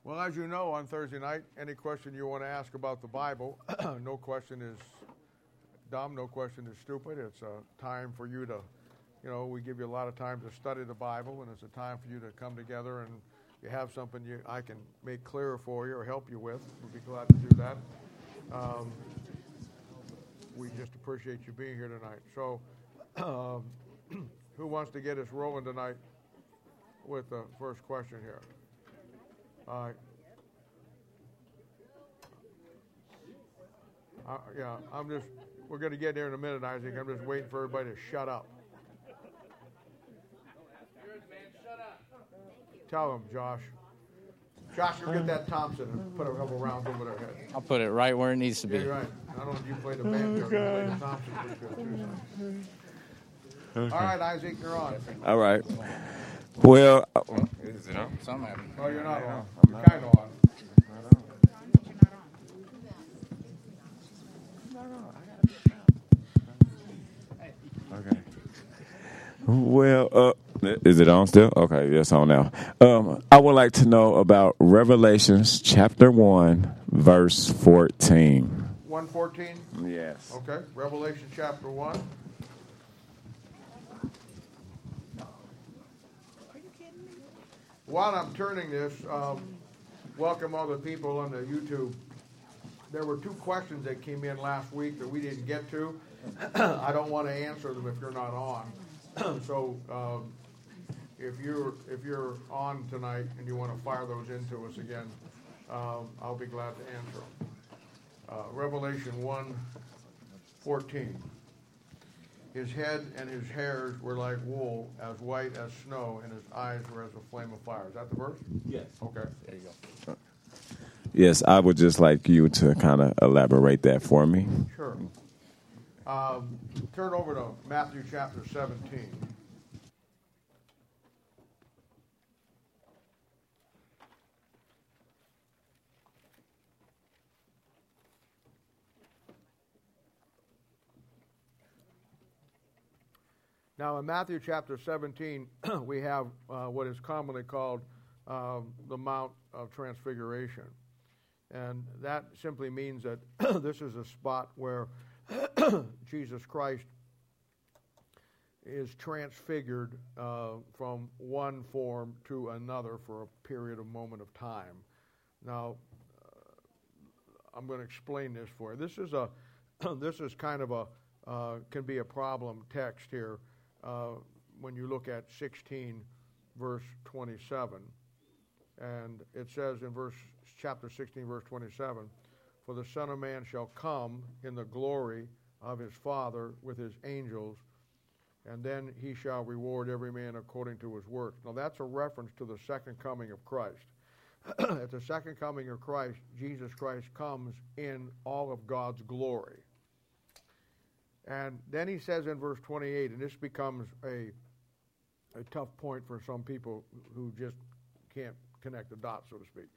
Well, as you know, on Thursday night, any question you want to ask about the Bible, no question is dumb, no question is stupid. It's a time for you to, we give you a lot of time to study the Bible, and it's a time for you to come together and you have something I can make clearer for you or help you with. We'd be glad to do that. We just appreciate you being here tonight. So, who wants to get us rolling tonight with the first question here? We're going to get there in a minute, Isaac. I'm just waiting for everybody to shut up. Tell them, Josh. Josh, you'll get that Thompson and put a couple rounds over their head. I'll put it right where it needs to be. Yeah, right. I don't know if you play the banjo, you play the Thompson pretty good too. Okay. All right, Isaac, you're on. All right. Well, is it on? Some have. Oh, you're not on. You're kind of on. Okay. Well, is it on still? Okay, yes, on now. I would like to know about Revelations chapter 1, verse 14. 1:14? Yes. Okay, Revelation chapter 1. While I'm turning this, welcome all the people on the YouTube. There were two questions that came in last week that we didn't get to. I don't want to answer them if you're not on. So if you're on tonight and you want to fire those into us again, I'll be glad to answer them. Revelation 1:14. His head and his hairs were like wool, as white as snow, and his eyes were as a flame of fire. Is that the verse? Yes. Okay. There you go. Yes, I would just like you to kind of elaborate that for me. Sure. Turn over to Matthew chapter 17. Now, in Matthew chapter 17, we have what is commonly called the Mount of Transfiguration. And that simply means that this is a spot where Jesus Christ is transfigured from one form to another for a period of moment of time. Now, I'm going to explain this for you. This is kind of can be a problem text here. When you look at 16, verse 27, and it says in chapter 16, verse 27, "For the Son of Man shall come in the glory of his Father with his angels, and then he shall reward every man according to his works." Now that's a reference to the second coming of Christ. At the second coming of Christ, Jesus Christ comes in all of God's glory. And then he says in verse 28, and this becomes a tough point for some people who just can't connect the dots, so to speak.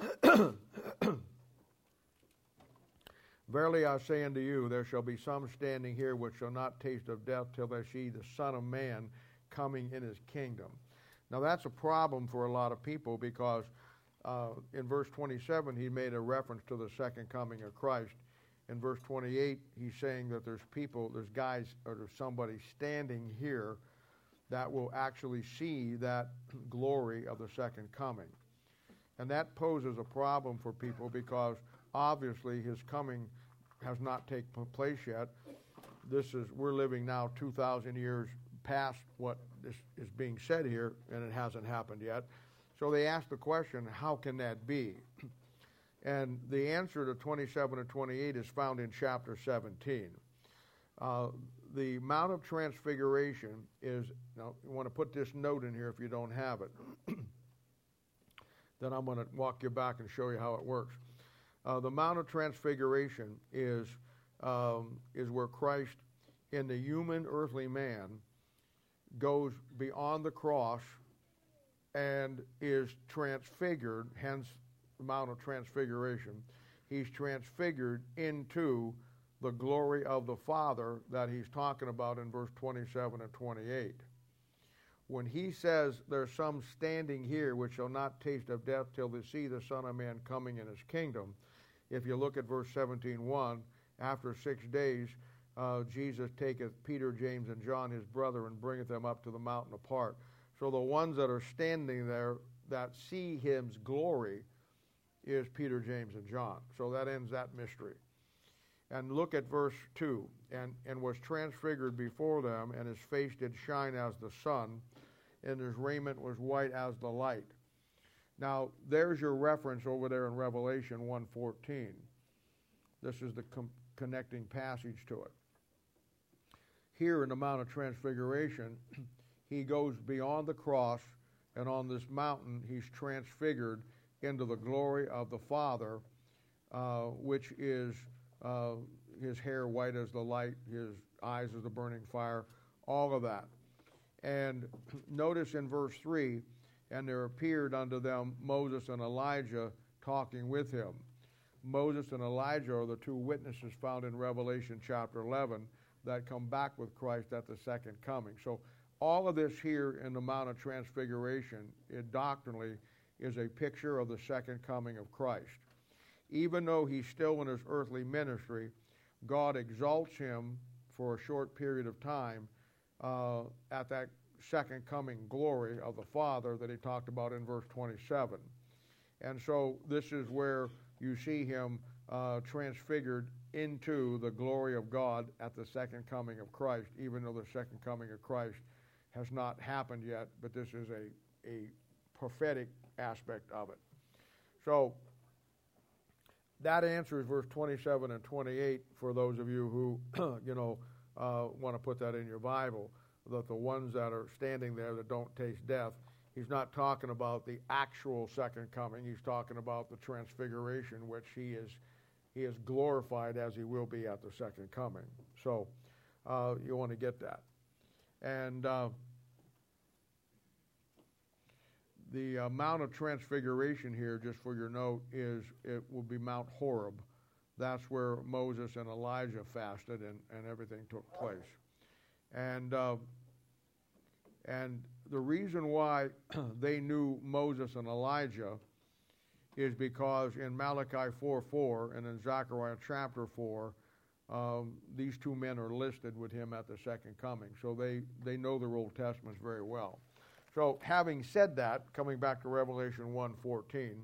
"Verily I say unto you, there shall be some standing here which shall not taste of death till they see the Son of Man coming in his kingdom." Now that's a problem for a lot of people because in verse 27 he made a reference to the second coming of Christ. In verse 28, he's saying that there's guys, or there's somebody standing here that will actually see that glory of the second coming. And that poses a problem for people because obviously his coming has not taken place yet. We're living now 2,000 years past what is being said here, and it hasn't happened yet. So they ask the question, how can that be? And the answer to 27 and 28 is found in chapter 17. The Mount of Transfiguration is, now you want to put this note in here if you don't have it. Then I'm going to walk you back and show you how it works. The Mount of Transfiguration is where Christ, in the human earthly man, goes beyond the cross and is transfigured, hence the Mount of Transfiguration. He's transfigured into the glory of the Father that he's talking about in verse 27 and 28. when he says there's some standing here which shall not taste of death till they see the Son of Man coming in his kingdom, if you look at verse 17:1, after 6 days, Jesus taketh Peter, James, and John, his brother, and bringeth them up to the mountain apart. So the ones that are standing there that see his glory is Peter, James, and John. So that ends that mystery. And look at verse 2. And was transfigured before them, and his face did shine as the sun, and his raiment was white as the light. Now, there's your reference over there in Revelation 1:14. This is the connecting passage to it. Here in the Mount of Transfiguration, he goes beyond the cross, and on this mountain he's transfigured into the glory of the Father, which is his hair white as the light, his eyes as the burning fire, all of that. And notice in verse 3, and there appeared unto them Moses and Elijah talking with him. Moses and Elijah are the two witnesses found in Revelation chapter 11 that come back with Christ at the second coming. So all of this here in the Mount of Transfiguration, it doctrinally is a picture of the second coming of Christ. Even though he's still in his earthly ministry, God exalts him for a short period of time at that second coming glory of the Father that he talked about in verse 27. And so this is where you see him transfigured into the glory of God at the second coming of Christ, even though the second coming of Christ has not happened yet, but this is a prophetic aspect of it. So that answers verse 27 and 28 for those of you who, want to put that in your Bible, that the ones that are standing there that don't taste death, he's not talking about the actual second coming. He's talking about the transfiguration, which he is glorified as he will be at the second coming. So you want to get that. And the Mount of Transfiguration here, just for your note, it will be Mount Horeb. That's where Moses and Elijah fasted and everything took place. And the reason why they knew Moses and Elijah is because in Malachi 4:4 and in Zechariah chapter 4, these two men are listed with him at the second coming. So they know their Old Testaments very well. So having said that, coming back to Revelation 1:14,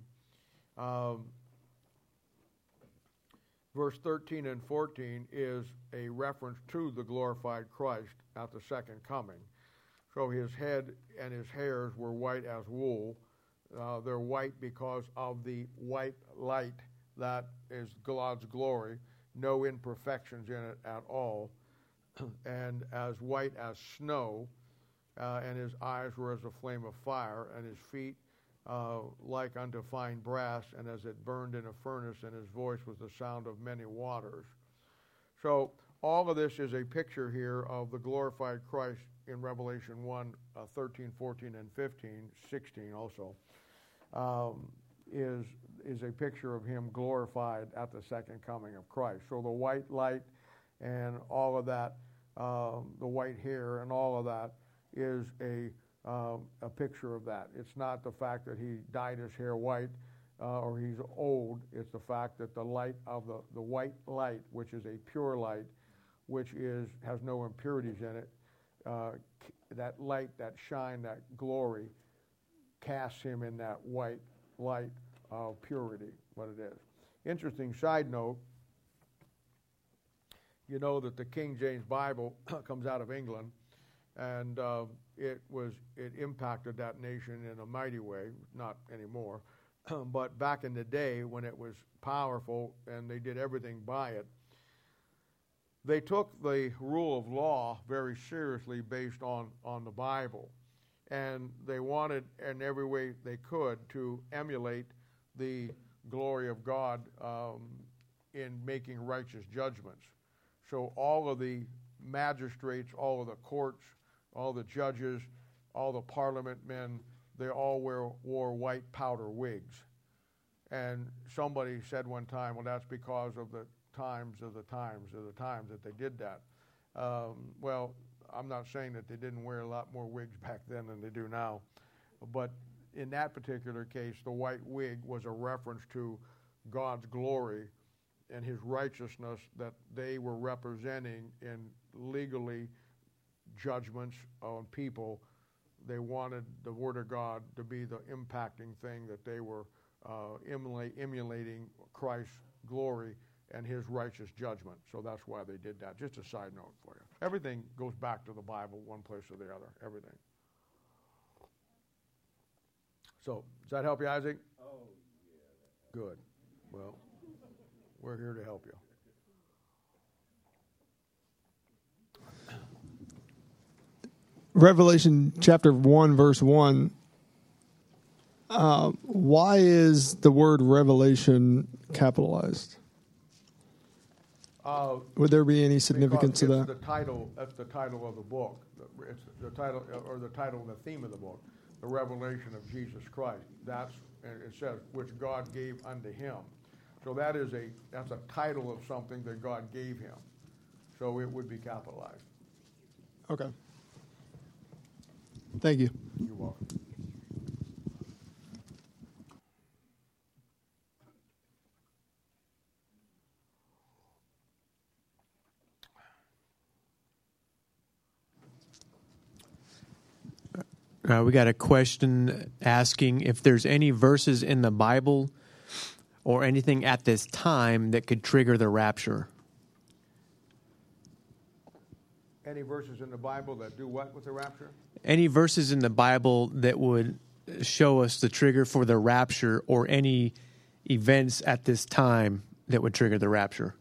verse 13 and 14 is a reference to the glorified Christ at the second coming. So his head and his hairs were white as wool. They're white because of the white light that is God's glory, no imperfections in it at all, and as white as snow, and his eyes were as a flame of fire, and his feet like unto fine brass, and as it burned in a furnace, and his voice was the sound of many waters. So all of this is a picture here of the glorified Christ in Revelation 1, 13, 14, and 15, 16 also, is a picture of him glorified at the second coming of Christ. So the white light and all of that, the white hair and all of that is a picture of that. It's not the fact that he dyed his hair white or he's old. It's the fact that the light of the white light, which is a pure light, which has no impurities in it, that light, that shine, that glory casts him in that white light of purity, what it is. Interesting side note, you know that the King James Bible comes out of England, and it impacted that nation in a mighty way, not anymore, but back in the day when it was powerful and they did everything by it, they took the rule of law very seriously based on the Bible. And they wanted in every way they could to emulate the glory of God in making righteous judgments. So all of the magistrates, all of the courts, all the judges, all the parliament men, they all wore white powder wigs. And somebody said one time, well, that's because of the times that they did that. I'm not saying that they didn't wear a lot more wigs back then than they do now, but in that particular case, the white wig was a reference to God's glory and his righteousness that they were representing in legally judgments on people. They wanted the Word of God to be the impacting thing, that they were emulating Christ's glory and his righteous judgment. So that's why they did that. Just a side note for you. Everything goes back to the Bible, one place or the other. Everything. So, does that help you, Isaac? Oh, yeah. Good. Well, we're here to help you. Revelation chapter 1, verse 1. Why is the word revelation capitalized? Would there be any significance to that? That's the title of the book. It's the title, or the title and the theme of the book, the revelation of Jesus Christ. That's, it says, which God gave unto him. So that's a title of something that God gave him. So it would be capitalized. Okay. Thank you. You're welcome. We got a question asking if there's any verses in the Bible or anything at this time that could trigger the rapture. Any verses in the Bible that do what with the rapture? Any verses in the Bible that would show us the trigger for the rapture, or any events at this time that would trigger the rapture?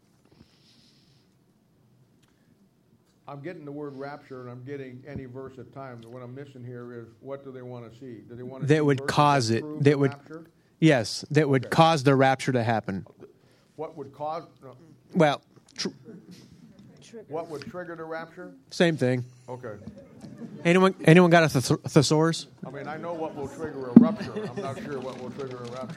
I'm getting the word rapture, and I'm getting any verse at time. What I'm missing here is, what do they want to see? Do they want to see that would cause it? That would, rapture? Yes, that would cause the rapture to happen. What would cause? No. Well, what would trigger the rapture? Same thing. Okay. Anyone got a thesaurus? I mean, I know what will trigger a rupture. I'm not sure what will trigger a rapture.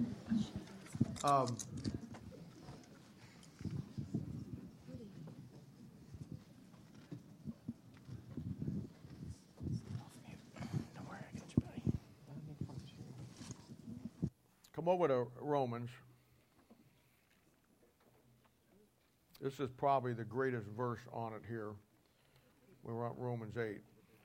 Come over to Romans. This is probably the greatest verse on it here. We're at Romans 8.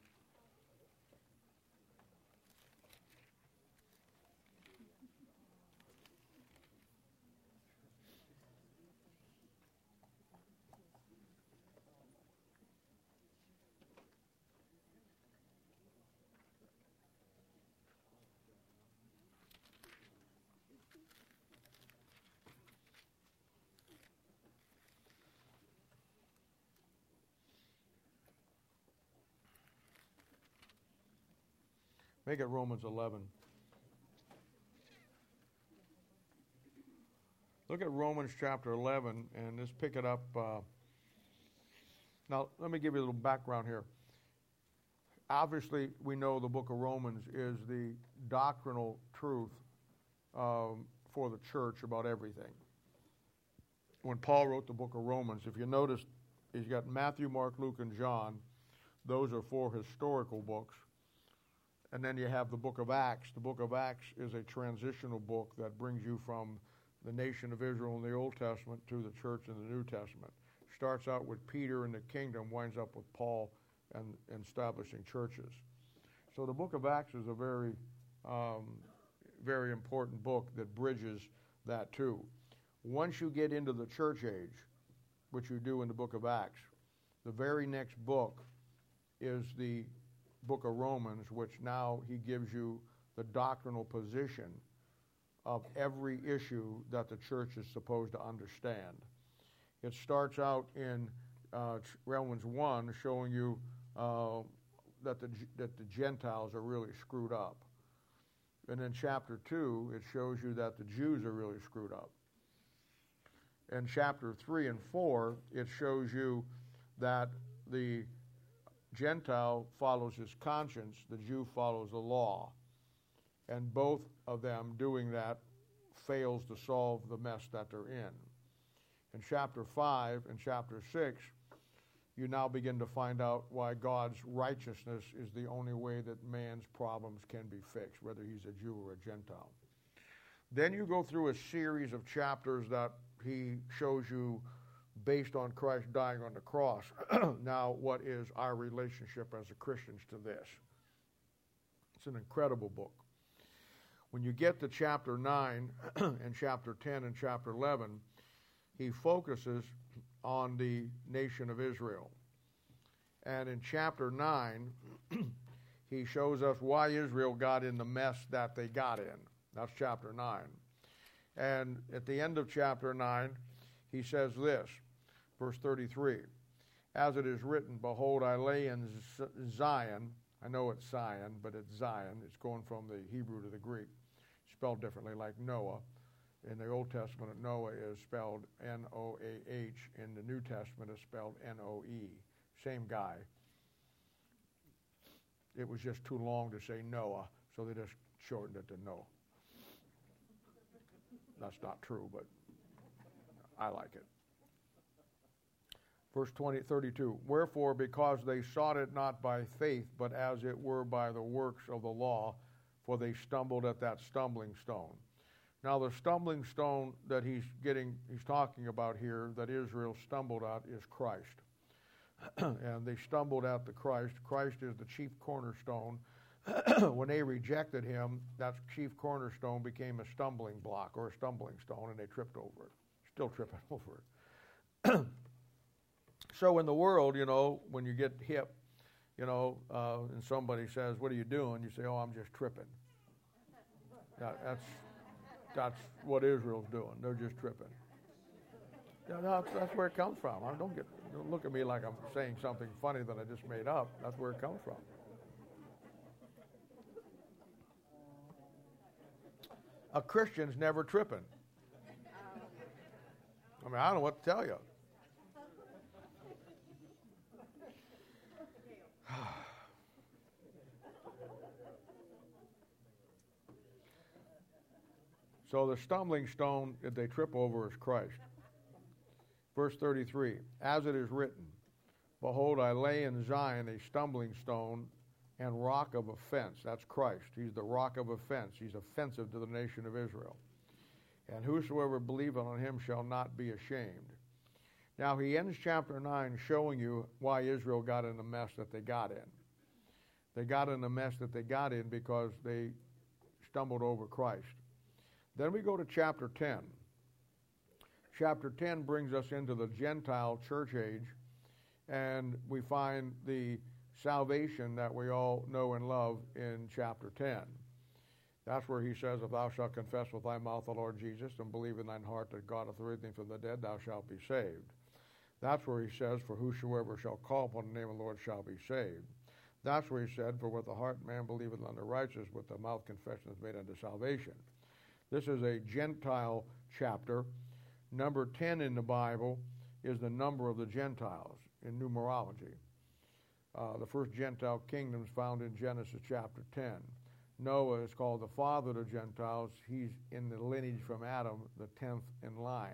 Make it Romans 11. Look at Romans chapter 11, and let's pick it up. Now, let me give you a little background here. Obviously, we know the book of Romans is the doctrinal truth for the church about everything. When Paul wrote the book of Romans, if you notice, he's got Matthew, Mark, Luke, and John. Those are 4 historical books. And then you have the book of Acts. The book of Acts is a transitional book that brings you from the nation of Israel in the Old Testament to the church in the New Testament. Starts out with Peter and the kingdom, winds up with Paul and establishing churches. So the book of Acts is a very, very important book that bridges that too. Once you get into the church age, which you do in the book of Acts, the very next book is the book of Romans, which now he gives you the doctrinal position of every issue that the church is supposed to understand. It starts out in Romans 1 showing you that the Gentiles are really screwed up. And in chapter 2, it shows you that the Jews are really screwed up. In chapter 3 and 4, it shows you that the Gentile follows his conscience, the Jew follows the law. And both of them doing that fails to solve the mess that they're in. In chapter 5 and chapter 6, you now begin to find out why God's righteousness is the only way that man's problems can be fixed, whether he's a Jew or a Gentile. Then you go through a series of chapters that he shows you, based on Christ dying on the cross, now what is our relationship as Christians to this? It's an incredible book. When you get to chapter 9 and chapter 10 and chapter 11, he focuses on the nation of Israel. And in chapter 9, he shows us why Israel got in the mess that they got in. That's chapter 9. And at the end of chapter 9, he says this, verse 33, as it is written, behold, I lay in Zion. I know it's Zion, but it's Zion. It's going from the Hebrew to the Greek, spelled differently, like Noah. In the Old Testament, Noah is spelled N-O-A-H. In the New Testament, it's spelled N-O-E. Same guy. It was just too long to say Noah, so they just shortened it to Noah. That's not true, but I like it. Verse 32, wherefore, because they sought it not by faith, but as it were by the works of the law, for they stumbled at that stumbling stone. Now, the stumbling stone that he's talking about here, that Israel stumbled at, is Christ. And they stumbled at the Christ. Christ is the chief cornerstone. When they rejected him, that chief cornerstone became a stumbling block or a stumbling stone, and they tripped over it. Still tripping over it. So in the world, when you get hip, and somebody says, what are you doing? You say, oh, I'm just tripping. That's what Israel's doing. They're just tripping. That's where it comes from. Don't look at me like I'm saying something funny that I just made up. That's where it comes from. A Christian's never tripping. I don't know what to tell you. So the stumbling stone that they trip over is Christ. Verse 33, as it is written, behold, I lay in Zion a stumbling stone and rock of offense. That's Christ. He's the rock of offense. He's offensive to the nation of Israel. And whosoever believeth on him shall not be ashamed. Now he ends chapter 9 showing you why Israel got in the mess that they got in. They got in the mess that they got in because they stumbled over Christ. Then we go to chapter 10. Chapter 10 brings us into the Gentile church age, and we find the salvation that we all know and love in chapter 10. That's where he says, if thou shalt confess with thy mouth the Lord Jesus and believe in thine heart that God hath raised him from the dead, thou shalt be saved. That's where he says, for whosoever shall call upon the name of the Lord shall be saved. That's where he said, for with the heart man believeth unto righteousness, with the mouth confession is made unto salvation. This is a Gentile chapter. Number 10 in the Bible is the number of the Gentiles in numerology. The first Gentile kingdom is found in Genesis chapter 10. Noah is called the father of the Gentiles. He's in the lineage from Adam, the 10th in line.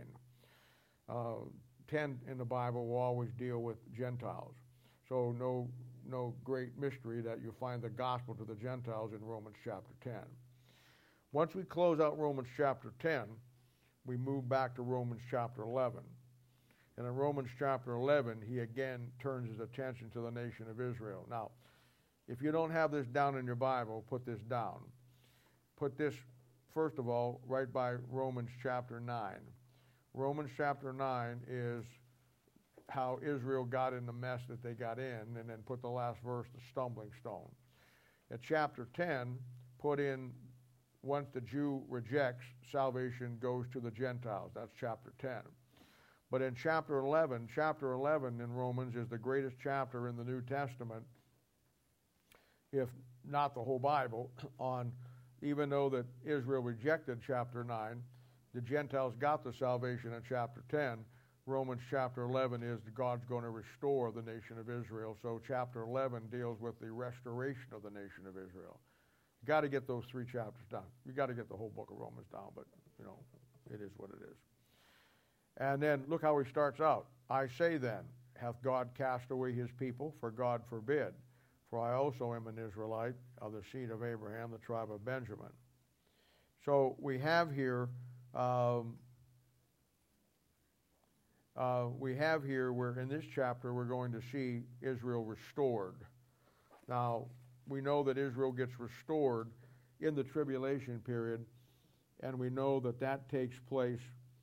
10 in the Bible will always deal with Gentiles. So no great mystery that you find the gospel to the Gentiles in Romans chapter 10. Once we close out Romans chapter 10, we move back to Romans chapter 11. And in Romans chapter 11, he again turns his attention to the nation of Israel. Now, if you don't have this down in your Bible, put this down. Put this, first of all, right by Romans chapter 9. Romans chapter 9 is how Israel got in the mess that they got in, and then put the last verse, the stumbling stone. At chapter 10, put in, once the Jew rejects, salvation goes to the Gentiles. That's chapter 10. But in chapter 11 in Romans is the greatest chapter in the New Testament, if not the whole Bible, on even though that Israel rejected chapter 9, the Gentiles got the salvation in chapter 10. Romans chapter 11 is God's going to restore the nation of Israel. So chapter 11 deals with the restoration of the nation of Israel. You got to get those 3 chapters done. You got to get the whole book of Romans down, but it is what it is. And then look how he starts out. I say then, hath God cast away his people? For God forbid. For I also am an Israelite of the seed of Abraham, the tribe of Benjamin. So we have here where in this chapter we're going to see Israel restored. Now, we know that Israel gets restored in the tribulation period, and we know that that takes place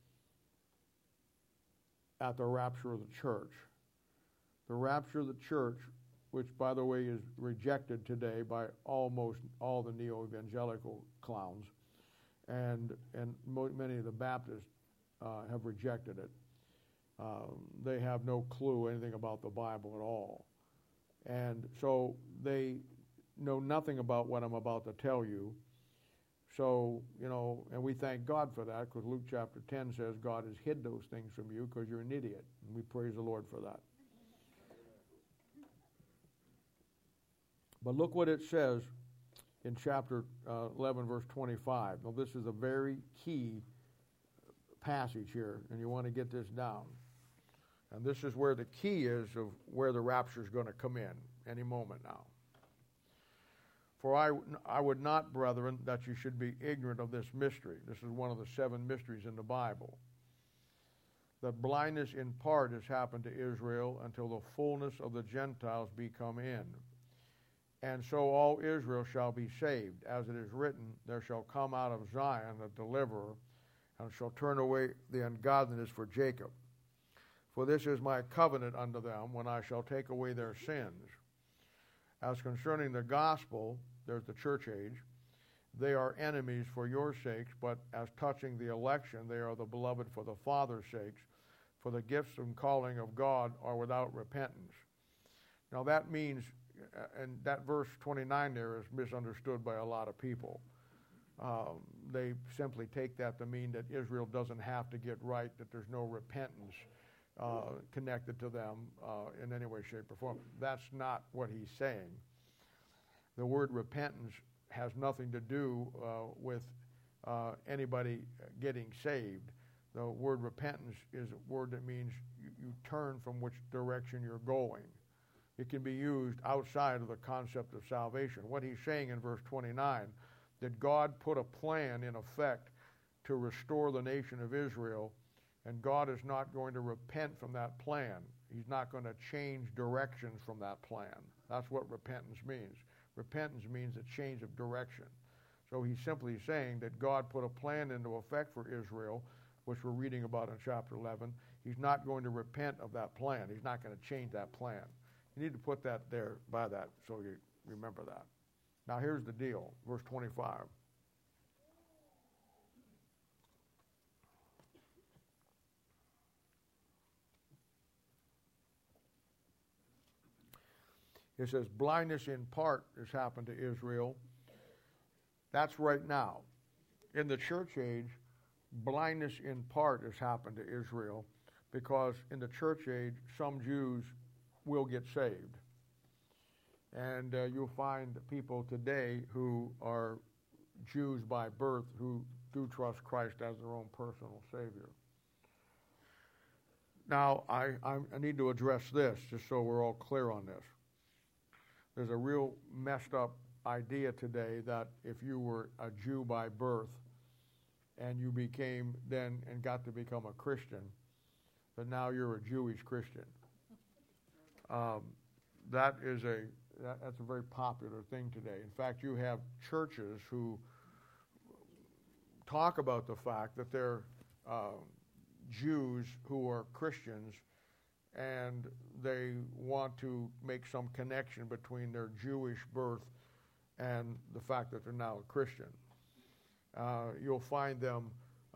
at the rapture of the church. The rapture of the church, which, by the way, is rejected today by almost all the neo-evangelical clowns, and many of the Baptists have rejected it. They have no clue anything about the Bible at all. And so they know nothing about what I'm about to tell you. So, and we thank God for that, because Luke chapter 10 says God has hid those things from you because you're an idiot. And we praise the Lord for that. But look what it says in chapter 11, verse 25. Now, this is a very key passage here, and you want to get this down. And this is where the key is of where the rapture is going to come in any moment now. For I would not, brethren, that you should be ignorant of this mystery. This is one of the 7 mysteries in the Bible. That blindness in part has happened to Israel until the fullness of the Gentiles be come in. And so all Israel shall be saved. As it is written, there shall come out of Zion a deliverer, and shall turn away the ungodliness for Jacob. For this is my covenant unto them, when I shall take away their sins. As concerning the gospel, there's the church age, they are enemies for your sakes, but as touching the election, they are the beloved for the Father's sakes, for the gifts and calling of God are without repentance. Now that means, and that verse 29 there is misunderstood by a lot of people. They simply take that to mean that Israel doesn't have to get right, that there's no repentance connected to them in any way, shape, or form. That's not what he's saying. The word repentance has nothing to do with anybody getting saved. The word repentance is a word that means you turn from which direction you're going. It can be used outside of the concept of salvation. What he's saying in verse 29, that God put a plan in effect to restore the nation of Israel, and God is not going to repent from that plan. He's not going to change directions from that plan. That's what repentance means. Repentance means a change of direction. So he's simply saying that God put a plan into effect for Israel, which we're reading about in chapter 11. He's not going to repent of that plan. He's not going to change that plan. You need to put that there by that so you remember that. Now here's the deal, verse 25. It says, blindness in part has happened to Israel. That's right now. In the church age, blindness in part has happened to Israel, because in the church age, some Jews will get saved. And you'll find people today who are Jews by birth who do trust Christ as their own personal Savior. Now, I need to address this, just so we're all clear on this. There's a real messed up idea today that if you were a Jew by birth and you became then and got to become a Christian, that now you're a Jewish Christian. That's a very popular thing today. In fact, you have churches who talk about the fact that they're Jews who are Christians, and they want to make some connection between their Jewish birth and the fact that they're now a Christian. You'll find them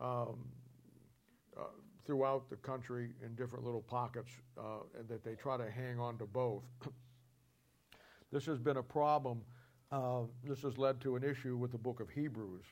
throughout the country in different little pockets, and that they try to hang on to both. This has been a problem. This has led to an issue with the book of Hebrews.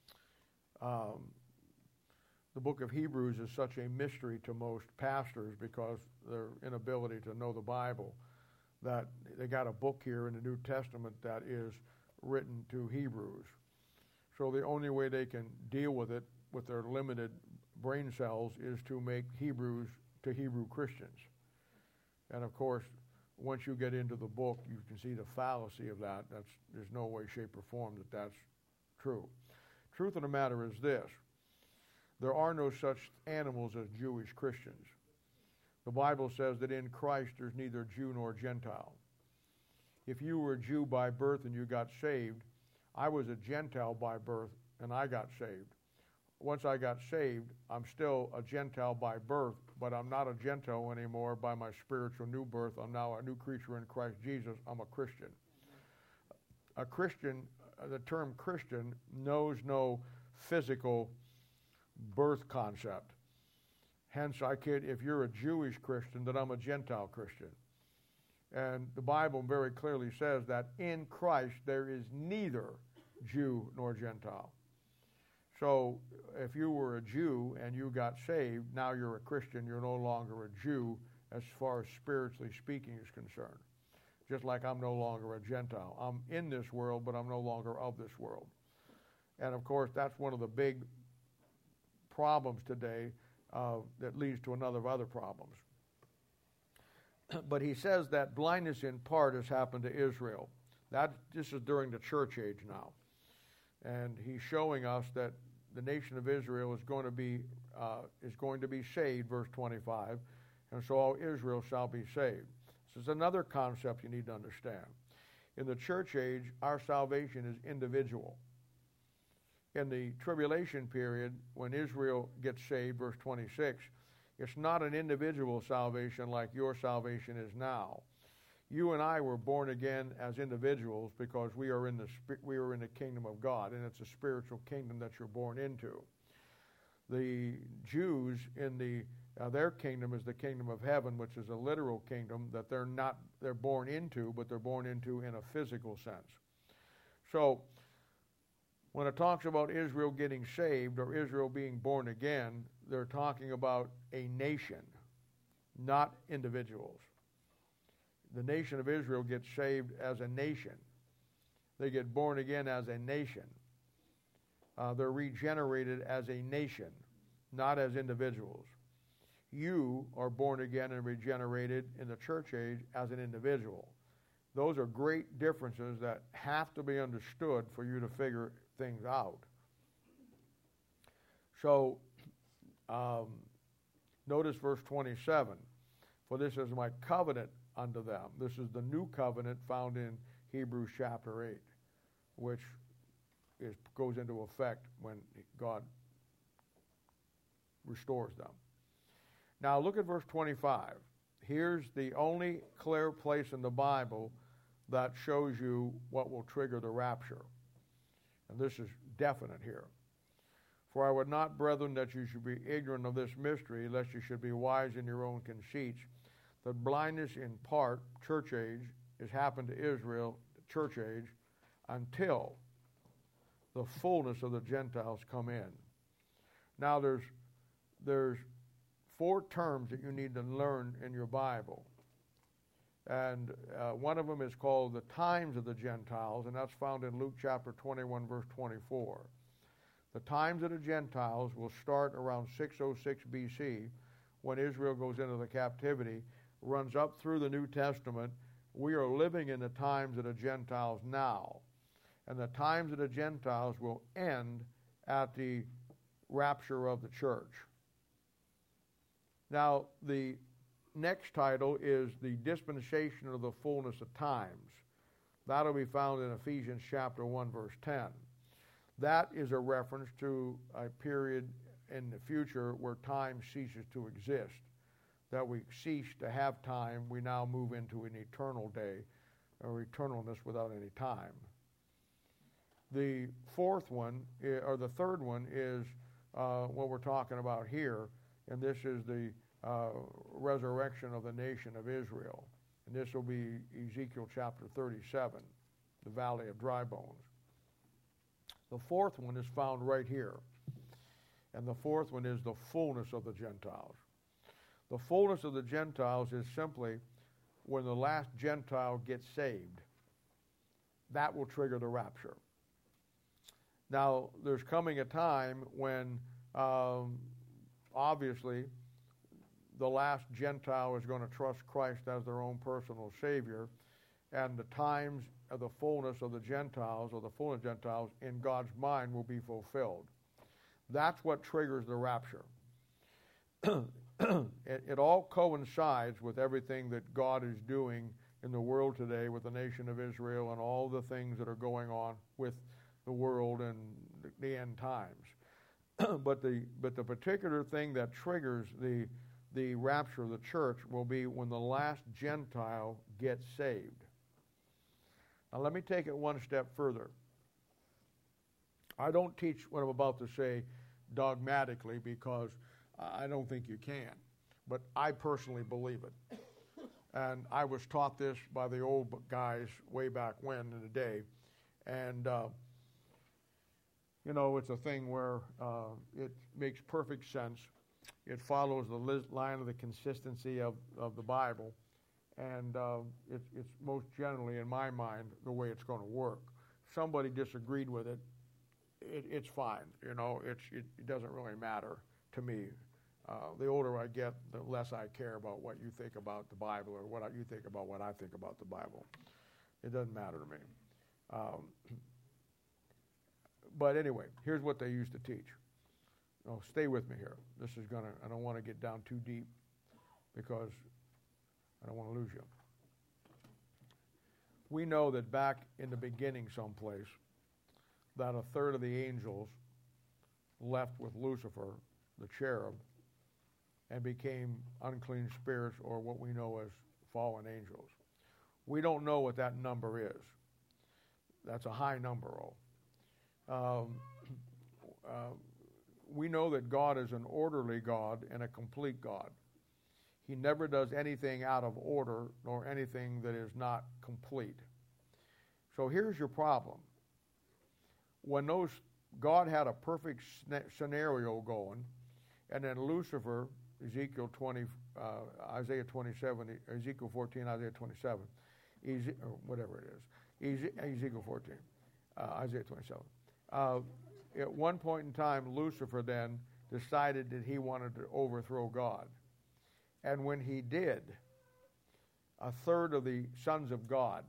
The book of Hebrews is such a mystery to most pastors because their inability to know the Bible, that they got a book here in the New Testament that is written to Hebrews. So the only way they can deal with it with their limited brain cells is to make Hebrews to Hebrew Christians. And of course, once you get into the book, you can see the fallacy of that. There's no way, shape, or form that that's true. Truth of the matter is this. There are no such animals as Jewish Christians. The Bible says that in Christ there's neither Jew nor Gentile. If you were a Jew by birth and you got saved, I was a Gentile by birth and I got saved. Once I got saved, I'm still a Gentile by birth, but I'm not a Gentile anymore by my spiritual new birth. I'm now a new creature in Christ Jesus. I'm a Christian. A Christian, the term Christian, knows no physical birth concept. Hence, if you're a Jewish Christian, then I'm a Gentile Christian. And the Bible very clearly says that in Christ there is neither Jew nor Gentile. So if you were a Jew and you got saved, now you're a Christian. You're no longer a Jew as far as spiritually speaking is concerned. Just like I'm no longer a Gentile. I'm in this world, but I'm no longer of this world. And of course, that's one of the big problems today that leads to another of other problems. But he says that blindness in part has happened to Israel. This is during the church age now. And he's showing us that the nation of Israel is going to be saved, verse 25, and so all Israel shall be saved. This is another concept you need to understand. In the church age, our salvation is individual. In the tribulation period, when Israel gets saved, verse 26, it's not an individual salvation like your salvation is now. You and I were born again as individuals because we are in the kingdom of God, and it's a spiritual kingdom that you're born into. The Jews in their kingdom is the kingdom of heaven, which is a literal kingdom that they're born into, but they're born into in a physical sense. So when it talks about Israel getting saved or Israel being born again, they're talking about a nation, not individuals. The nation of Israel gets saved as a nation. They get born again as a nation. They're regenerated as a nation, not as individuals. You are born again and regenerated in the church age as an individual. Those are great differences that have to be understood for you to figure things out. So, notice verse 27. For this is my covenant unto them. This is the new covenant found in Hebrews chapter 8, which goes into effect when God restores them. Now look at verse 25. Here's the only clear place in the Bible that shows you what will trigger the rapture. And this is definite here. For I would not, brethren, that you should be ignorant of this mystery, lest you should be wise in your own conceits, that blindness in part, church age, has happened to Israel, church age, until the fullness of the Gentiles come in. Now there's 4 terms that you need to learn in your Bible. And one of them is called the times of the Gentiles, and that's found in Luke chapter 21, verse 24. The times of the Gentiles will start around 606 BC, when Israel goes into the captivity, runs up through the New Testament. We are living in the times of the Gentiles now. And the times of the Gentiles will end at the rapture of the church. Now, the next title is the dispensation of the fullness of times. That'll be found in Ephesians chapter 1, verse 10. That is a reference to a period in the future where time ceases to exist. That we cease to have time, we now move into an eternal day, or eternalness without any time. The fourth one, or the third one, is what we're talking about here, and this is the resurrection of the nation of Israel. And this will be Ezekiel chapter 37, the valley of dry bones. The fourth one is found right here. And the fourth one is the fullness of the Gentiles. The fullness of the Gentiles is simply when the last Gentile gets saved. That will trigger the rapture. Now, there's coming a time when, obviously, the last Gentile is going to trust Christ as their own personal Savior, and the times of the fullness of the Gentiles, or the fullness of Gentiles, in God's mind will be fulfilled. That's what triggers the rapture. It all coincides with everything that God is doing in the world today with the nation of Israel and all the things that are going on with the world and the end times. But the particular thing that triggers the rapture of the church will be when the last Gentile gets saved. Now let me take it one step further. I don't teach what I'm about to say dogmatically because I don't think you can, but I personally believe it. And I was taught this by the old guys way back when in the day. And, it's a thing where it makes perfect sense. It follows the line of the consistency of the Bible. And it's most generally, in my mind, the way it's going to work. If somebody disagreed with it, it's fine. It doesn't really matter to me. The older I get, the less I care about what you think about the Bible or what you think about what I think about the Bible. It doesn't matter to me. But anyway, here's what they used to teach. Oh, stay with me here. I don't want to get down too deep because I don't want to lose you. We know that back in the beginning someplace, that a third of the angels left with Lucifer, the cherub, and became unclean spirits, or what we know as fallen angels. We don't know what that number is. That's a high number. We know that God is an orderly God and a complete God. He never does anything out of order nor anything that is not complete. So here's your problem. When God had a perfect scenario going, and then Lucifer, Ezekiel 20, Isaiah 27, Ezekiel 14, Isaiah 27, or whatever it is, Ezekiel 14, Isaiah 27. At one point in time, Lucifer then decided that he wanted to overthrow God. And when he did, a third of the sons of God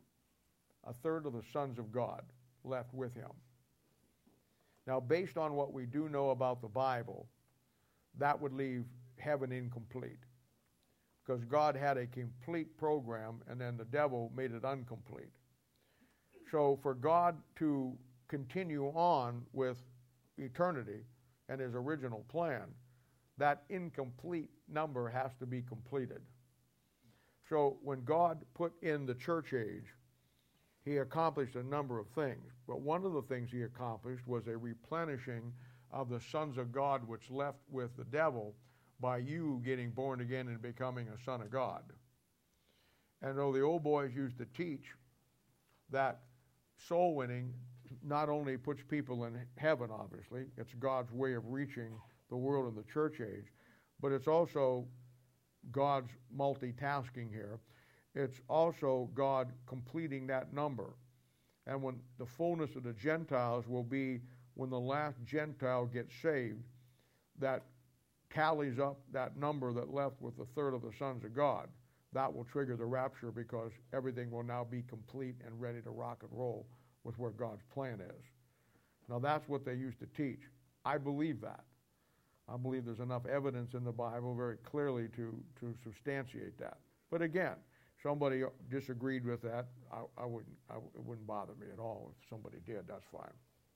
left with him. Now, based on what we do know about the Bible, that would leave heaven incomplete. Because God had a complete program, and then the devil made it incomplete. So for God to continue on with eternity and his original plan, that incomplete number has to be completed. So when God put in the church age, he accomplished a number of things. But one of the things he accomplished was a replenishing of the sons of God which left with the devil by you getting born again and becoming a son of God. And though the old boys used to teach that soul winning not only puts people in heaven, obviously, it's God's way of reaching the world in the church age, but it's also God's multitasking here. It's also God completing that number. And when the fullness of the Gentiles will be when the last Gentile gets saved, that tallies up that number that left with the third of the sons of God. That will trigger the rapture because everything will now be complete and ready to rock and roll with where God's plan is. Now that's what they used to teach. I believe that. I believe there's enough evidence in the Bible very clearly to substantiate that. But again, somebody disagreed with that, it wouldn't bother me at all. If somebody did, that's fine.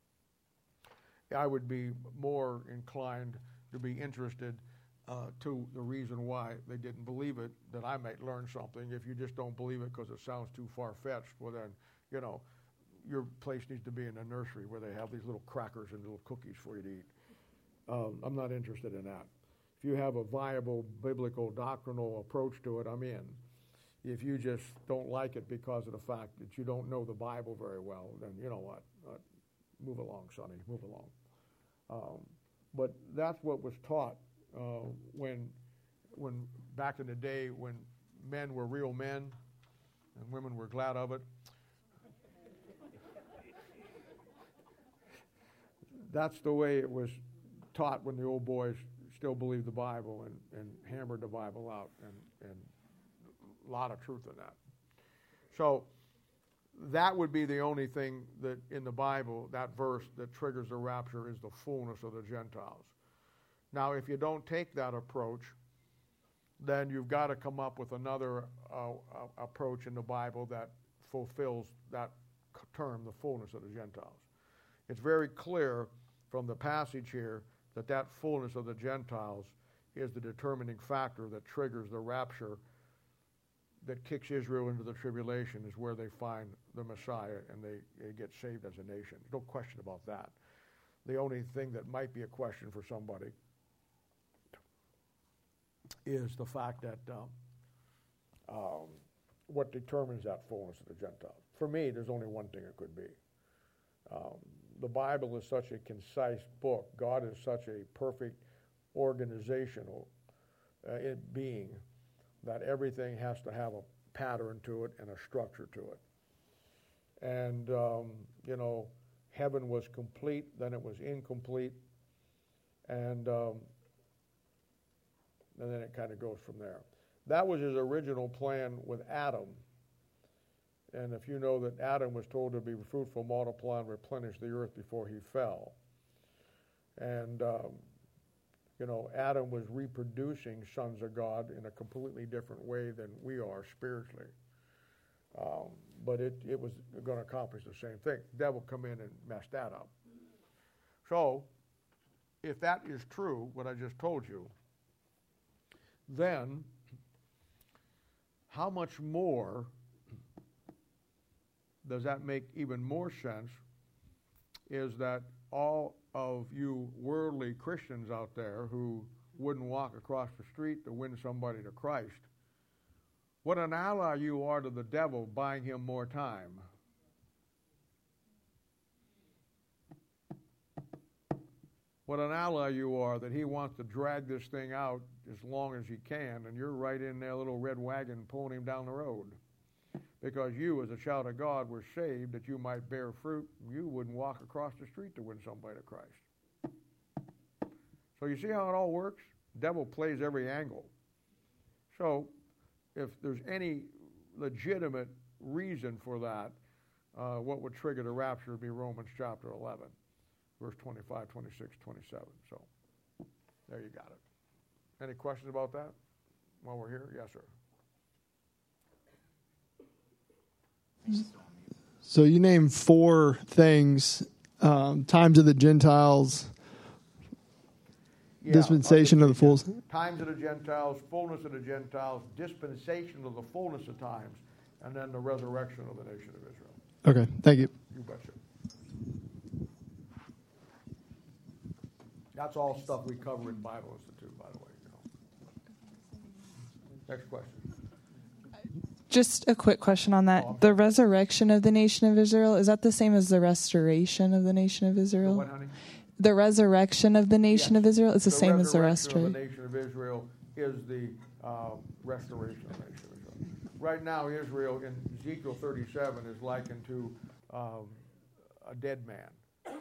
I would be more inclined to be interested to the reason why they didn't believe it, that I might learn something. If you just don't believe it because it sounds too far-fetched, well then, your place needs to be in a nursery where they have these little crackers and little cookies for you to eat. I'm not interested in that. If you have a viable biblical doctrinal approach to it, I'm in. If you just don't like it because of the fact that you don't know the Bible very well, then you know what? Move along, Sonny, move along. But that's what was taught when back in the day when men were real men and women were glad of it. That's the way it was taught when the old boys still believe the Bible and hammered the Bible out, and a lot of truth in that. So that would be the only thing that in the Bible, that verse that triggers the rapture, is the fullness of the Gentiles. Now, if you don't take that approach, then you've got to come up with another approach in the Bible that fulfills that term, the fullness of the Gentiles. It's very clear from the passage here that that fullness of the Gentiles is the determining factor that triggers the rapture that kicks Israel into the tribulation, is where they find the Messiah and they get saved as a nation. No question about that. The only thing that might be a question for somebody is the fact that what determines that fullness of the Gentiles. For me, there's only one thing it could be. The Bible is such a concise book. God is such a perfect organizational being that everything has to have a pattern to it and a structure to it. And, heaven was complete, then it was incomplete, and then it kind of goes from there. That was his original plan with Adam. And if you know that Adam was told to be fruitful, multiply, and replenish the earth before he fell. And, Adam was reproducing sons of God in a completely different way than we are spiritually. But it was going to accomplish the same thing. The devil come in and mess that up. So, if that is true, what I just told you, then how much more does that make even more sense is that all of you worldly Christians out there who wouldn't walk across the street to win somebody to Christ, what an ally you are to the devil, buying him more time. What an ally you are that he wants to drag this thing out as long as he can, and you're right in their little red wagon pulling him down the road. Because you, as a child of God, were saved that you might bear fruit. You wouldn't walk across the street to win somebody to Christ. So you see how it all works? The devil plays every angle. So if there's any legitimate reason for that, what would trigger the rapture would be Romans chapter 11, verse 25, 26, 27. So there you got it. Any questions about that while we're here? Yes, sir. So you named 4 things: times of the Gentiles, dispensation of the fullness. Times of the Gentiles, fullness of the Gentiles, dispensation of the fullness of times, and then the resurrection of the nation of Israel. Okay, thank you. You betcha. That's all stuff we cover in Bible Institute, by the way. Next question. Just a quick question on that. The resurrection of the nation of Israel, is that the same as the restoration of the nation of Israel? What, honey? The resurrection of the nation of Israel is the same as the restoration. The resurrection of the nation of Israel is the restoration of the nation of Israel. Right now, Israel in Ezekiel 37 is likened to a dead man,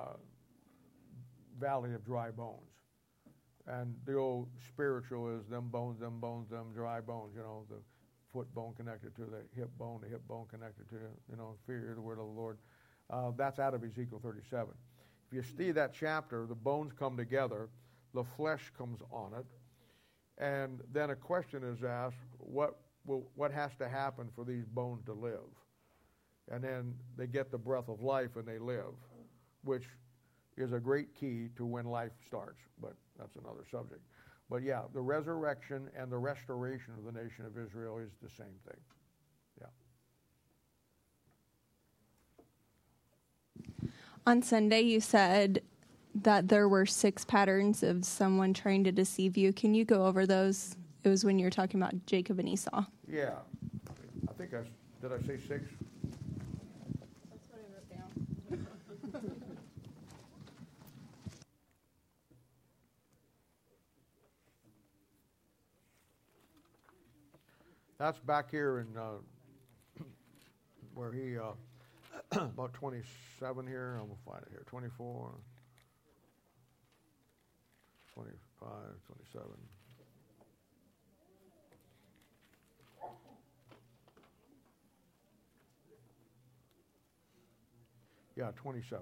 valley of dry bones. And the old spiritual is them bones, them dry bones, the foot bone connected to the hip bone connected to, fear the word of the Lord. That's out of Ezekiel 37. If you see that chapter, the bones come together, the flesh comes on it, and then a question is asked, what has to happen for these bones to live? And then they get the breath of life and they live, which is a great key to when life starts, but that's another subject. But yeah, the resurrection and the restoration of the nation of Israel is the same thing. Yeah. On Sunday, you said that there were 6 patterns of someone trying to deceive you. Can you go over those? It was when you were talking about Jacob and Esau. Yeah. I think did I say 6? That's what I wrote down. That's back here in where he, about 27 here. I'm going to find it here. 24. 25, 27. Yeah, 27.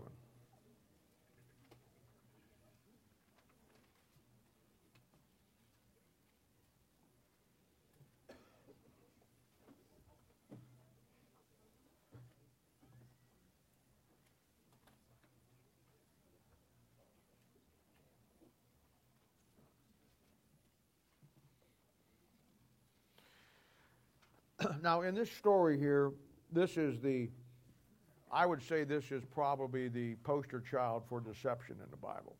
Now, in this story here, I would say this is probably the poster child for deception in the Bible.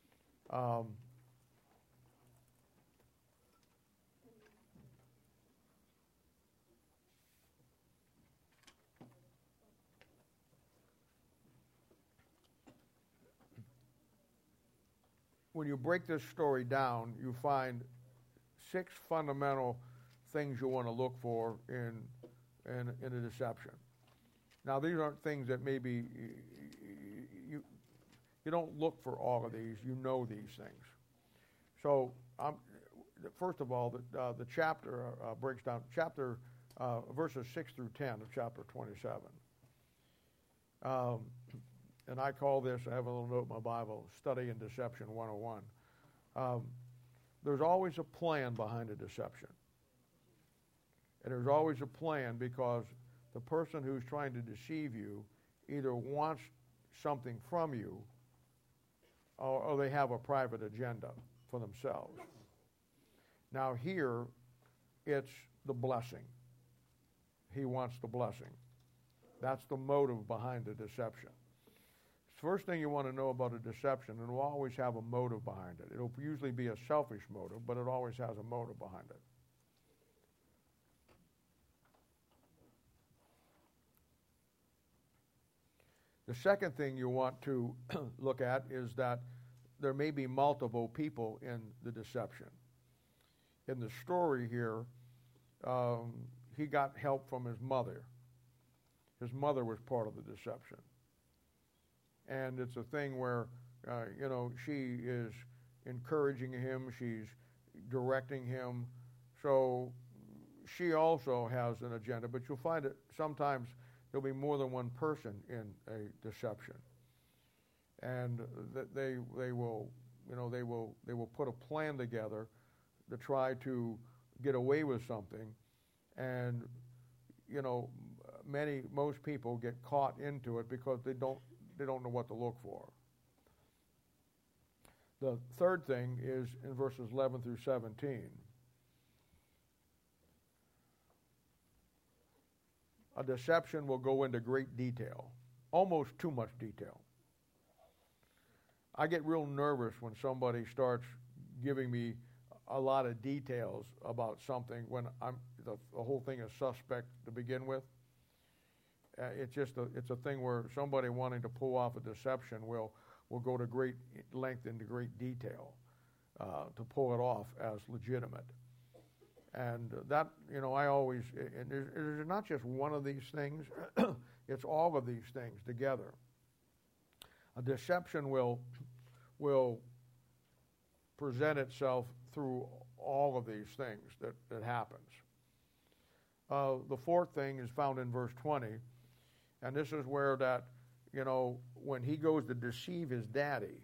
When you break this story down, you find 6 fundamental things you want to look for in a deception. Now, these aren't things that maybe you don't look for all of these. You know these things. So, first of all, the chapter breaks down verses 6 through 10 of chapter 27. And I call this, I have a little note in my Bible, Study in Deception 101. There's always a plan behind a deception. And there's always a plan because the person who's trying to deceive you either wants something from you or they have a private agenda for themselves. Now here, it's the blessing. He wants the blessing. That's the motive behind the deception. First thing you want to know about a deception, it will always have a motive behind it. It'll usually be a selfish motive, but it always has a motive behind it. The second thing you want to look at is that there may be multiple people in the deception. In the story here, he got help from his mother. His mother was part of the deception. And it's a thing where, she is encouraging him, she's directing him. So she also has an agenda, but you'll find that sometimes there'll be more than one person in a deception. And they will put a plan together to try to get away with something. And, most people get caught into it because they don't know what to look for. The third thing is in verses 11 through 17. A deception will go into great detail, almost too much detail. I get real nervous when somebody starts giving me a lot of details about something when the whole thing is suspect to begin with. It's a thing where somebody wanting to pull off a deception will go to great length into great detail to pull it off as legitimate. And that, I always, and there's not just one of these things, it's all of these things together. A deception will present itself through all of these things that happens. The fourth thing is found in verse 20, and this is where that, when he goes to deceive his daddy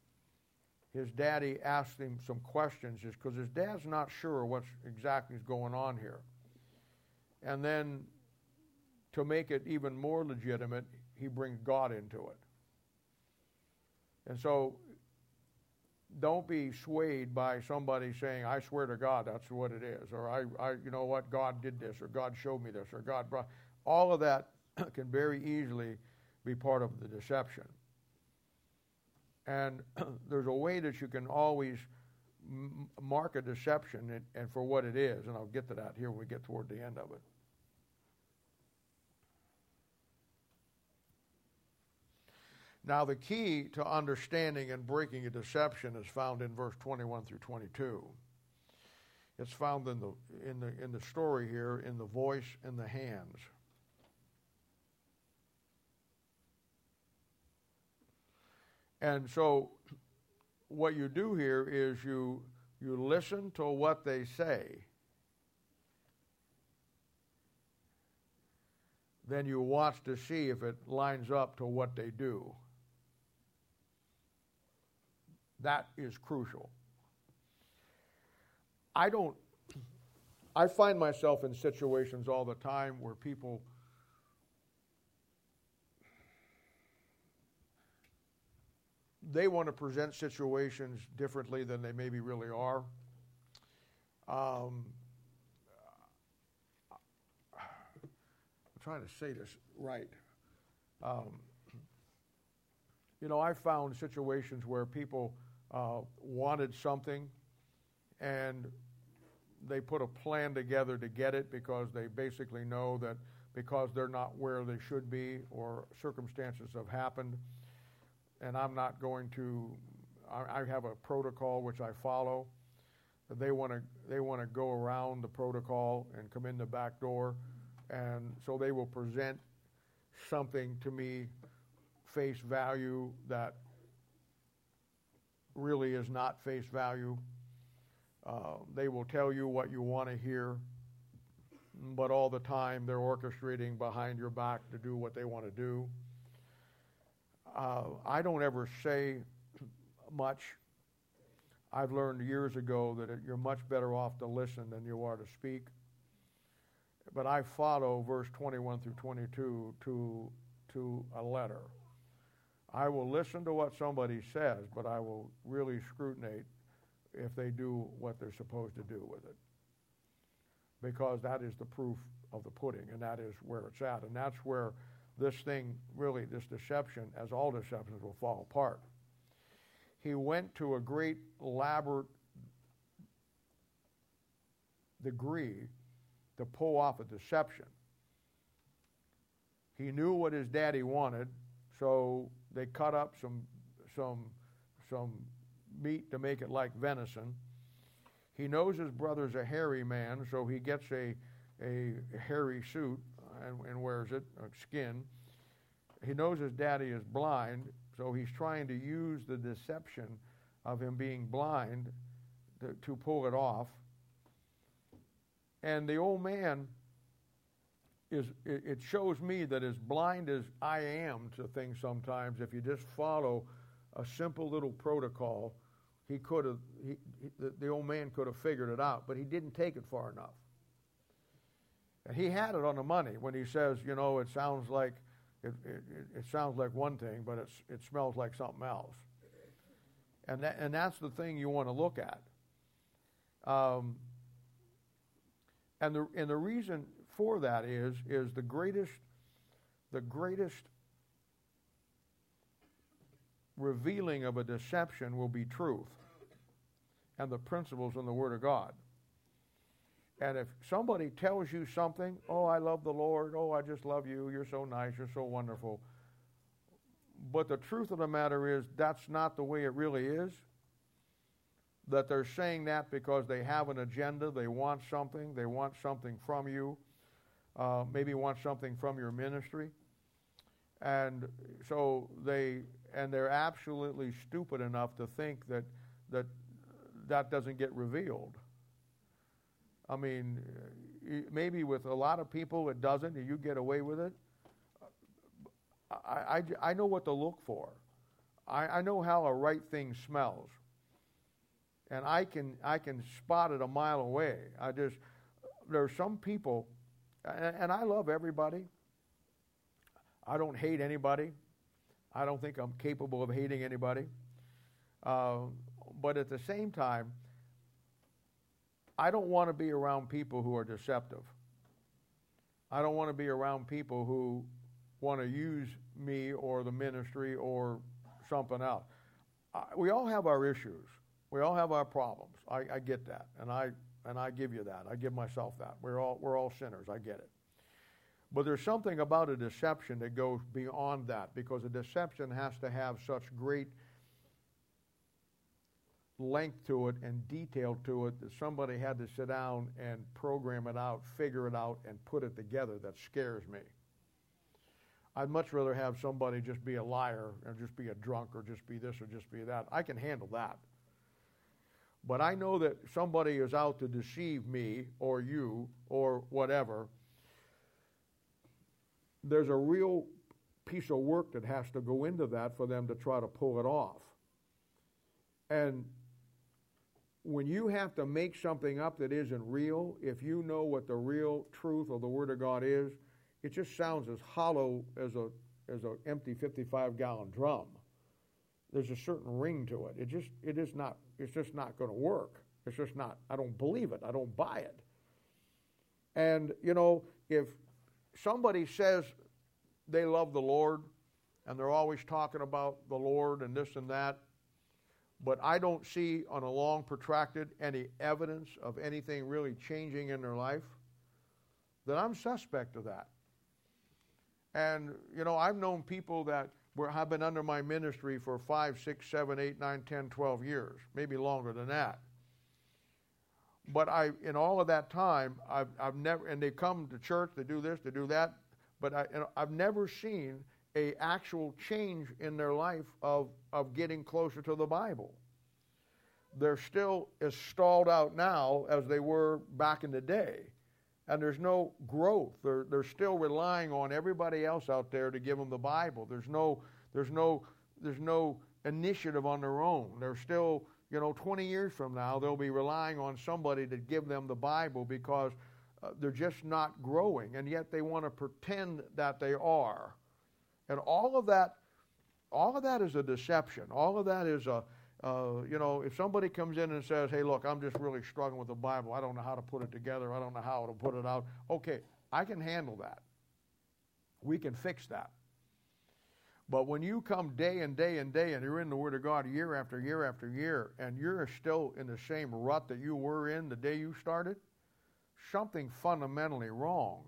asks him some questions just because his dad's not sure what's exactly is going on here. And then to make it even more legitimate, he brings God into it. And so don't be swayed by somebody saying, I swear to God, that's what it is. Or I you know what, God did this, or God showed me this, or God brought. All of that can very easily be part of the deception. And there's a way that you can always mark a deception and for what it is, and I'll get to that here when we get toward the end of it. Now, the key to understanding and breaking a deception is found in verse 21 through 22. It's found in the story here in the voice and the hands. And so what you do here is you listen to what they say. Then you watch to see if it lines up to what they do. That is crucial. I find myself in situations all the time where people they want to present situations differently than they maybe really are. I'm trying to say this right. I found situations where people wanted something and they put a plan together to get it because they basically know that because they're not where they should be or circumstances have happened. And I'm not going to, I have a protocol which I follow. They want to go around the protocol and come in the back door. And so they will present something to me, face value, that really is not face value. They will tell you what you want to hear, but all the time they're orchestrating behind your back to do what they want to do. I don't ever say much. I've learned years ago that you're much better off to listen than you are to speak. But I follow verse 21 through 22 to a letter. I will listen to what somebody says, but I will really scrutinize if they do what they're supposed to do with it. Because that is the proof of the pudding, and that is where it's at. And that's where this thing, really, this deception, as all deceptions, will fall apart. He went to a great elaborate degree to pull off a deception. He knew what his daddy wanted, so they cut up some meat to make it like venison. He knows his brother's a hairy man, so he gets a hairy suit and wears it, skin. He knows his daddy is blind, so he's trying to use the deception of him being blind to pull it off. And the old man it shows me that as blind as I am to things sometimes, if you just follow a simple little protocol, the old man could have figured it out, but he didn't take it far enough. And he had it on the money when he says, it sounds like it sounds like one thing, but it smells like something else. And that's the thing you want to look at. And the reason for that is the greatest revealing of a deception will be truth and the principles in the Word of God. And if somebody tells you something, oh, I love the Lord, oh, I just love you, you're so nice, you're so wonderful, but the truth of the matter is that's not the way it really is, that they're saying that because they have an agenda, they want something from you, maybe want something from your ministry, and so they're absolutely stupid enough to think that doesn't get revealed. I mean, maybe with a lot of people it doesn't, and you get away with it. I know what to look for. I know how a right thing smells, and I can spot it a mile away. There's some people, and I love everybody. I don't hate anybody. I don't think I'm capable of hating anybody. But at the same time, I don't want to be around people who are deceptive. I don't want to be around people who want to use me or the ministry or something else. We all have our issues. We all have our problems. I get that, and I give you that. I give myself that. We're all sinners. I get it. But there's something about a deception that goes beyond that, because a deception has to have such great length to it and detail to it that somebody had to sit down and program it out, figure it out, and put it together. That scares me. I'd much rather have somebody just be a liar or just be a drunk or just be this or just be that. I can handle that. But I know that somebody is out to deceive me or you or whatever. There's a real piece of work that has to go into that for them to try to pull it off. And when you have to make something up that isn't real, if you know what the real truth of the Word of God is, it just sounds as hollow as an empty 55-gallon drum. There's a certain ring to it. It's just not going to work. It's just not. I don't believe it. I don't buy it. And if somebody says they love the Lord and they're always talking about the Lord and this and that, but I don't see on a long protracted any evidence of anything really changing in their life, then I'm suspect of that. And, I've known people that have been under my ministry for 5, 6, 7, 8, 9, 10, 12 years, maybe longer than that. But in all of that time, I've never, and they come to church, they do this, they do that, but I've never seen a actual change in their life of getting closer to the Bible. They're still as stalled out now as they were back in the day. And there's no growth. They're still relying on everybody else out there to give them the Bible. There's no initiative on their own. They're still, 20 years from now, they'll be relying on somebody to give them the Bible because they're just not growing, and yet they want to pretend that they are. And all of that is a deception. All of that is if somebody comes in and says, hey, look, I'm just really struggling with the Bible. I don't know how to put it together. I don't know how to put it out. Okay, I can handle that. We can fix that. But when you come day and day and day and you're in the Word of God year after year after year and you're still in the same rut that you were in the day you started, something fundamentally wrong.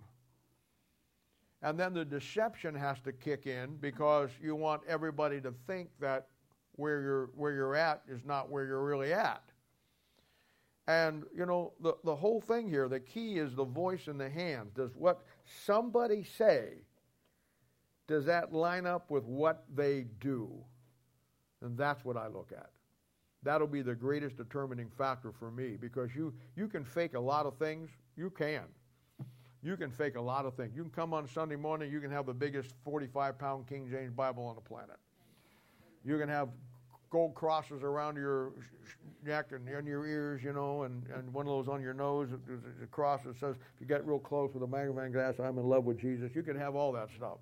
And then the deception has to kick in because you want everybody to think that where you're at is not where you're really at. And, the whole thing here, the key is the voice in the hand. Does what somebody say, does that line up with what they do? And that's what I look at. That'll be the greatest determining factor for me because you can fake a lot of things. You can. You can fake a lot of things. You can come on Sunday morning, you can have the biggest 45-pound King James Bible on the planet. You can have gold crosses around your neck and in your ears, and one of those on your nose, a cross that says, if you get real close with a magnifying glass, I'm in love with Jesus. You can have all that stuff.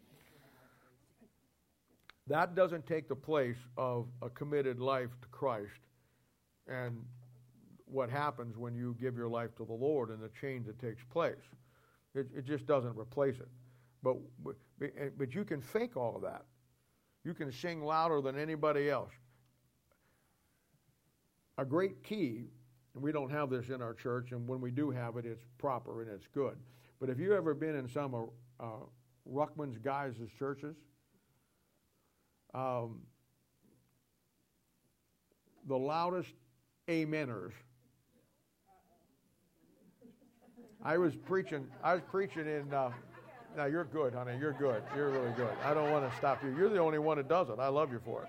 That doesn't take the place of a committed life to Christ and what happens when you give your life to the Lord and the change that takes place. It just doesn't replace it. But you can fake all of that. You can sing louder than anybody else. A great key, and we don't have this in our church, and when we do have it, it's proper and it's good. But have you ever been in some Ruckman's guys' churches? The loudest ameners. I was preaching in. Now you're good, honey. You're good. You're really good. I don't want to stop you. You're the only one that does it. I love you for it.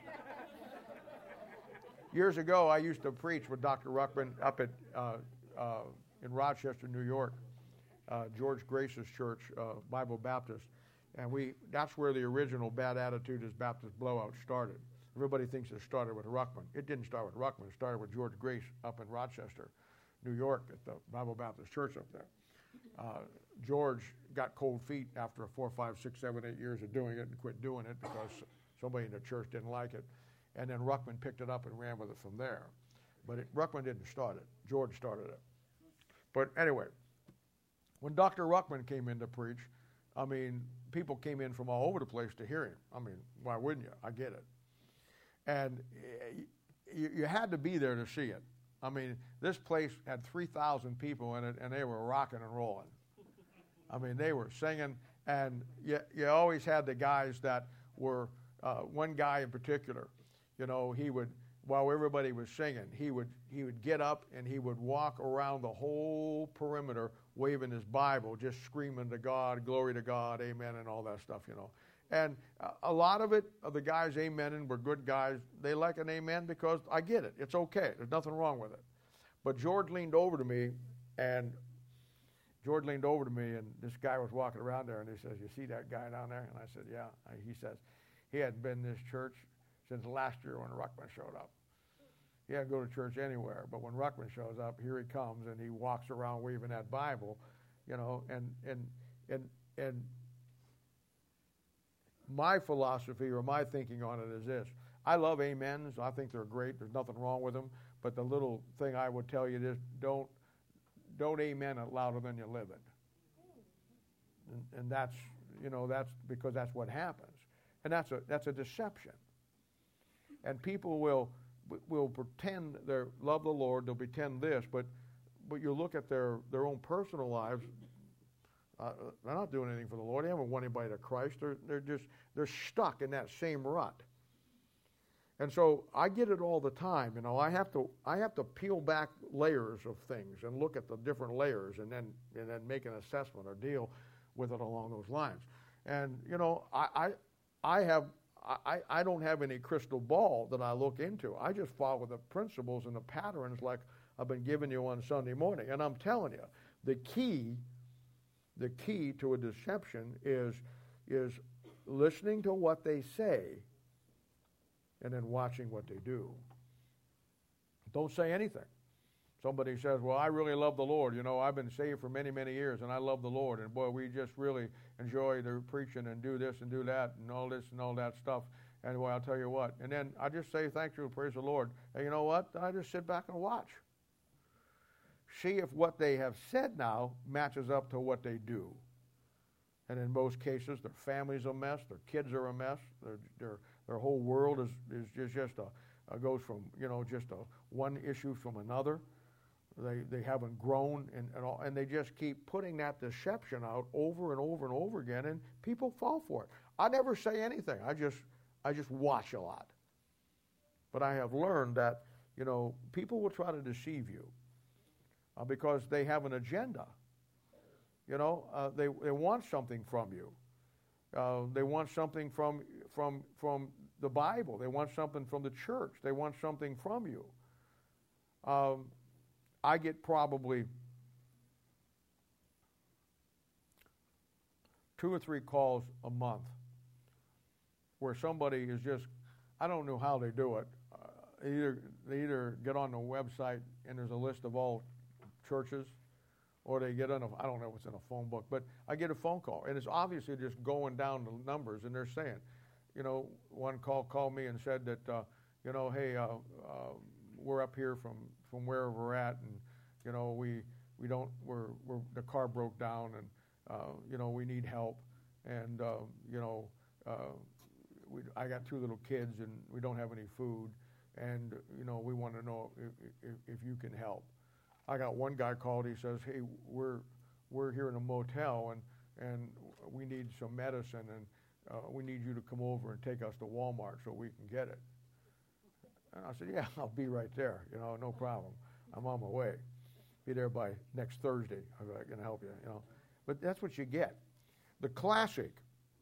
Years ago, I used to preach with Dr. Ruckman up at in Rochester, New York, George Grace's church, Bible Baptist, and that's where the original Bad Attitude is Baptist blowout started. Everybody thinks it started with Ruckman. It didn't start with Ruckman. It started with George Grace up in Rochester, New York, at the Bible Baptist Church up there. George got cold feet after 4, 5, 6, 7, 8 years of doing it and quit doing it because somebody in the church didn't like it. And then Ruckman picked it up and ran with it from there. But Ruckman didn't start it. George started it. But anyway, when Dr. Ruckman came in to preach, people came in from all over the place to hear him. Why wouldn't you? I get it. And you had to be there to see it. This place had 3,000 people in it, and they were rocking and rolling. They were singing, and you always had the guys that were, one guy in particular, he would while everybody was singing, he would get up and he would walk around the whole perimeter waving his Bible, just screaming to God, glory to God, amen, and all that stuff, you know. And a lot of it, the guys amening were good guys. They like an amen because I get it. It's okay. There's nothing wrong with it. But George leaned over to me, and this guy was walking around there, and he says, "You see that guy down there?" And I said, "Yeah." He says, he hadn't been in this church since last year when Ruckman showed up. He hadn't go to church anywhere, but when Ruckman shows up, here he comes, and he walks around waving that Bible, you know, and my philosophy or my thinking on it is this. I love amens. I think they're great. There's nothing wrong with them. But the little thing I would tell you is don't amen it louder than you live it. And that's, you know, that's because that's what happens. And that's a deception. And people will pretend they love the Lord. They'll pretend this, but you look at their own personal lives. They're not doing anything for the Lord. They haven't won anybody to Christ. They're stuck in that same rut. And so I get it all the time. You know, I have to peel back layers of things and look at the different layers and then make an assessment or deal with it along those lines. And you know, I don't have any crystal ball that I look into. I just follow the principles and the patterns like I've been giving you on Sunday morning. And I'm telling you, the key to a deception is listening to what they say and then watching what they do. Don't say anything. Somebody says, "Well, I really love the Lord. You know, I've been saved for many, many years, and I love the Lord. And boy, we just really enjoy the preaching and do this and do that and all this and all that stuff. And boy, I'll tell you what." And then I just say, "Thank you and praise the Lord." And you know what? I just sit back and watch. See if what they have said now matches up to what they do. And in most cases, their family's a mess, their kids are a mess, their whole world is just goes from, you know, just one issue from another. They haven't grown and they just keep putting that deception out over and over and over again, and people fall for it. I never say anything. I just watch a lot. But I have learned that, you know, people will try to deceive you because they have an agenda. You know, they want something from you. They want something from the Bible. They want something from the church. They want something from you. I get probably 2 or 3 calls a month where somebody is just, I don't know how they do it. They either get on the website and there's a list of all churches, or they get on I don't know what's in a phone book, but I get a phone call, and it's obviously just going down the numbers, and they're saying, you know, one called me and said that, you know, hey, we're up here from wherever we're at, and you know, we're the car broke down, and you know, we need help, and you know, I got 2 little kids, and we don't have any food, and you know, we want to know if you can help. I got one guy called. He says, "Hey, we're here in a motel, and we need some medicine, and we need you to come over and take us to Walmart so we can get it." And I said, "Yeah, I'll be right there. You know, no problem. I'm on my way. Be there by next Thursday. I'm going to help you. You know." But that's what you get. The classic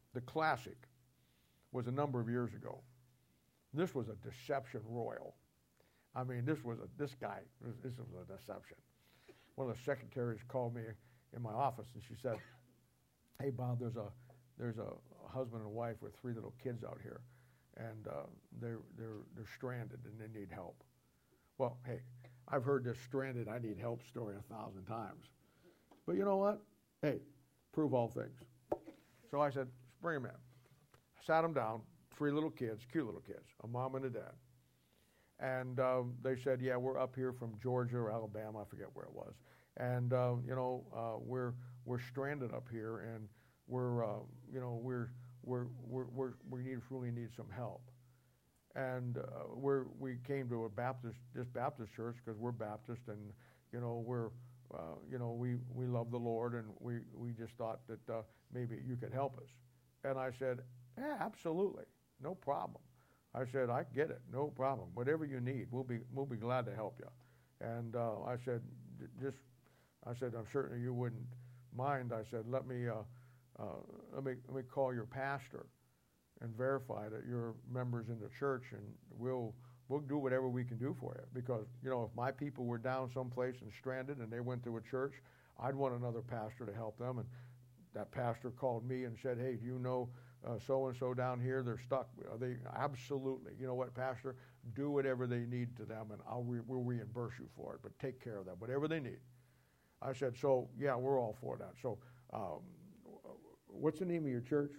was a number of years ago. This was a deception royal. I mean, this was a deception. One of the secretaries called me in my office, and she said, "Hey, Bob, there's a husband and wife with 3 little kids out here, and they're stranded and they need help." Well, hey, I've heard this stranded, I need help story 1,000 times. But you know what? Hey, prove all things. So I said, "Bring them in." I sat them down, 3 little kids, cute little kids, a mom and a dad. And they said, "Yeah, we're up here from Georgia or Alabama, I forget where it was. And you know, we're stranded up here, and we're you know, we really need some help." And we came to this Baptist church because we're Baptist, and you know, you know, we love the Lord, and we just thought that maybe you could help us. And I said, "Yeah, absolutely, no problem. I said, I get it, no problem. Whatever you need, we'll be glad to help you. And I said, I'm certain you wouldn't mind. I said, let me call your pastor and verify that you're members in the church, and we'll do whatever we can do for you. Because, if my people were down someplace and stranded and they went to a church, I'd want another pastor to help them. And that pastor called me and said, hey, do you know so-and-so down here? They're stuck. Absolutely. You know what, Pastor? Do whatever they need to them, and we'll reimburse you for it. But take care of them, whatever they need. I said, so, yeah, we're all for that. So what's the name of your church?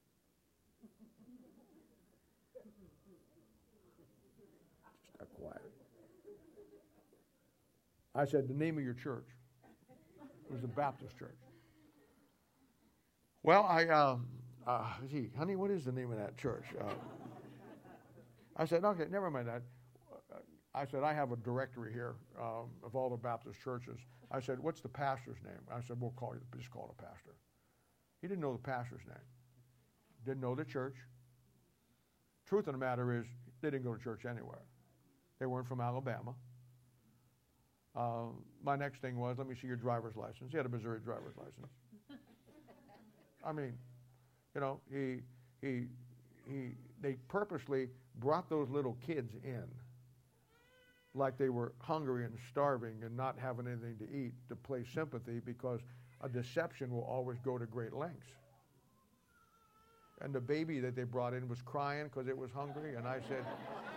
Just quiet. I said, the name of your church. It was a Baptist church. Well, honey, what is the name of that church? I said, okay, never mind that. I said, I have a directory here of all the Baptist churches. I said, what's the pastor's name? I said, just call it a pastor. He didn't know the pastor's name. Didn't know the church. Truth of the matter is, they didn't go to church anywhere. They weren't from Alabama. My next thing was, let me see your driver's license. He had a Missouri driver's license. I mean, they purposely brought those little kids in like they were hungry and starving and not having anything to eat to play sympathy, because a deception will always go to great lengths. And the baby that they brought in was crying because it was hungry, and I said,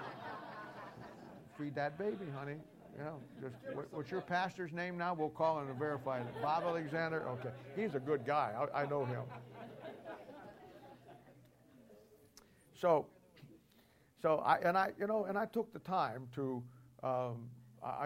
feed that baby, honey. What's your pastor's name now? We'll call him and verify it. Bob Alexander? Okay. He's a good guy. I know him. So I took the time to, I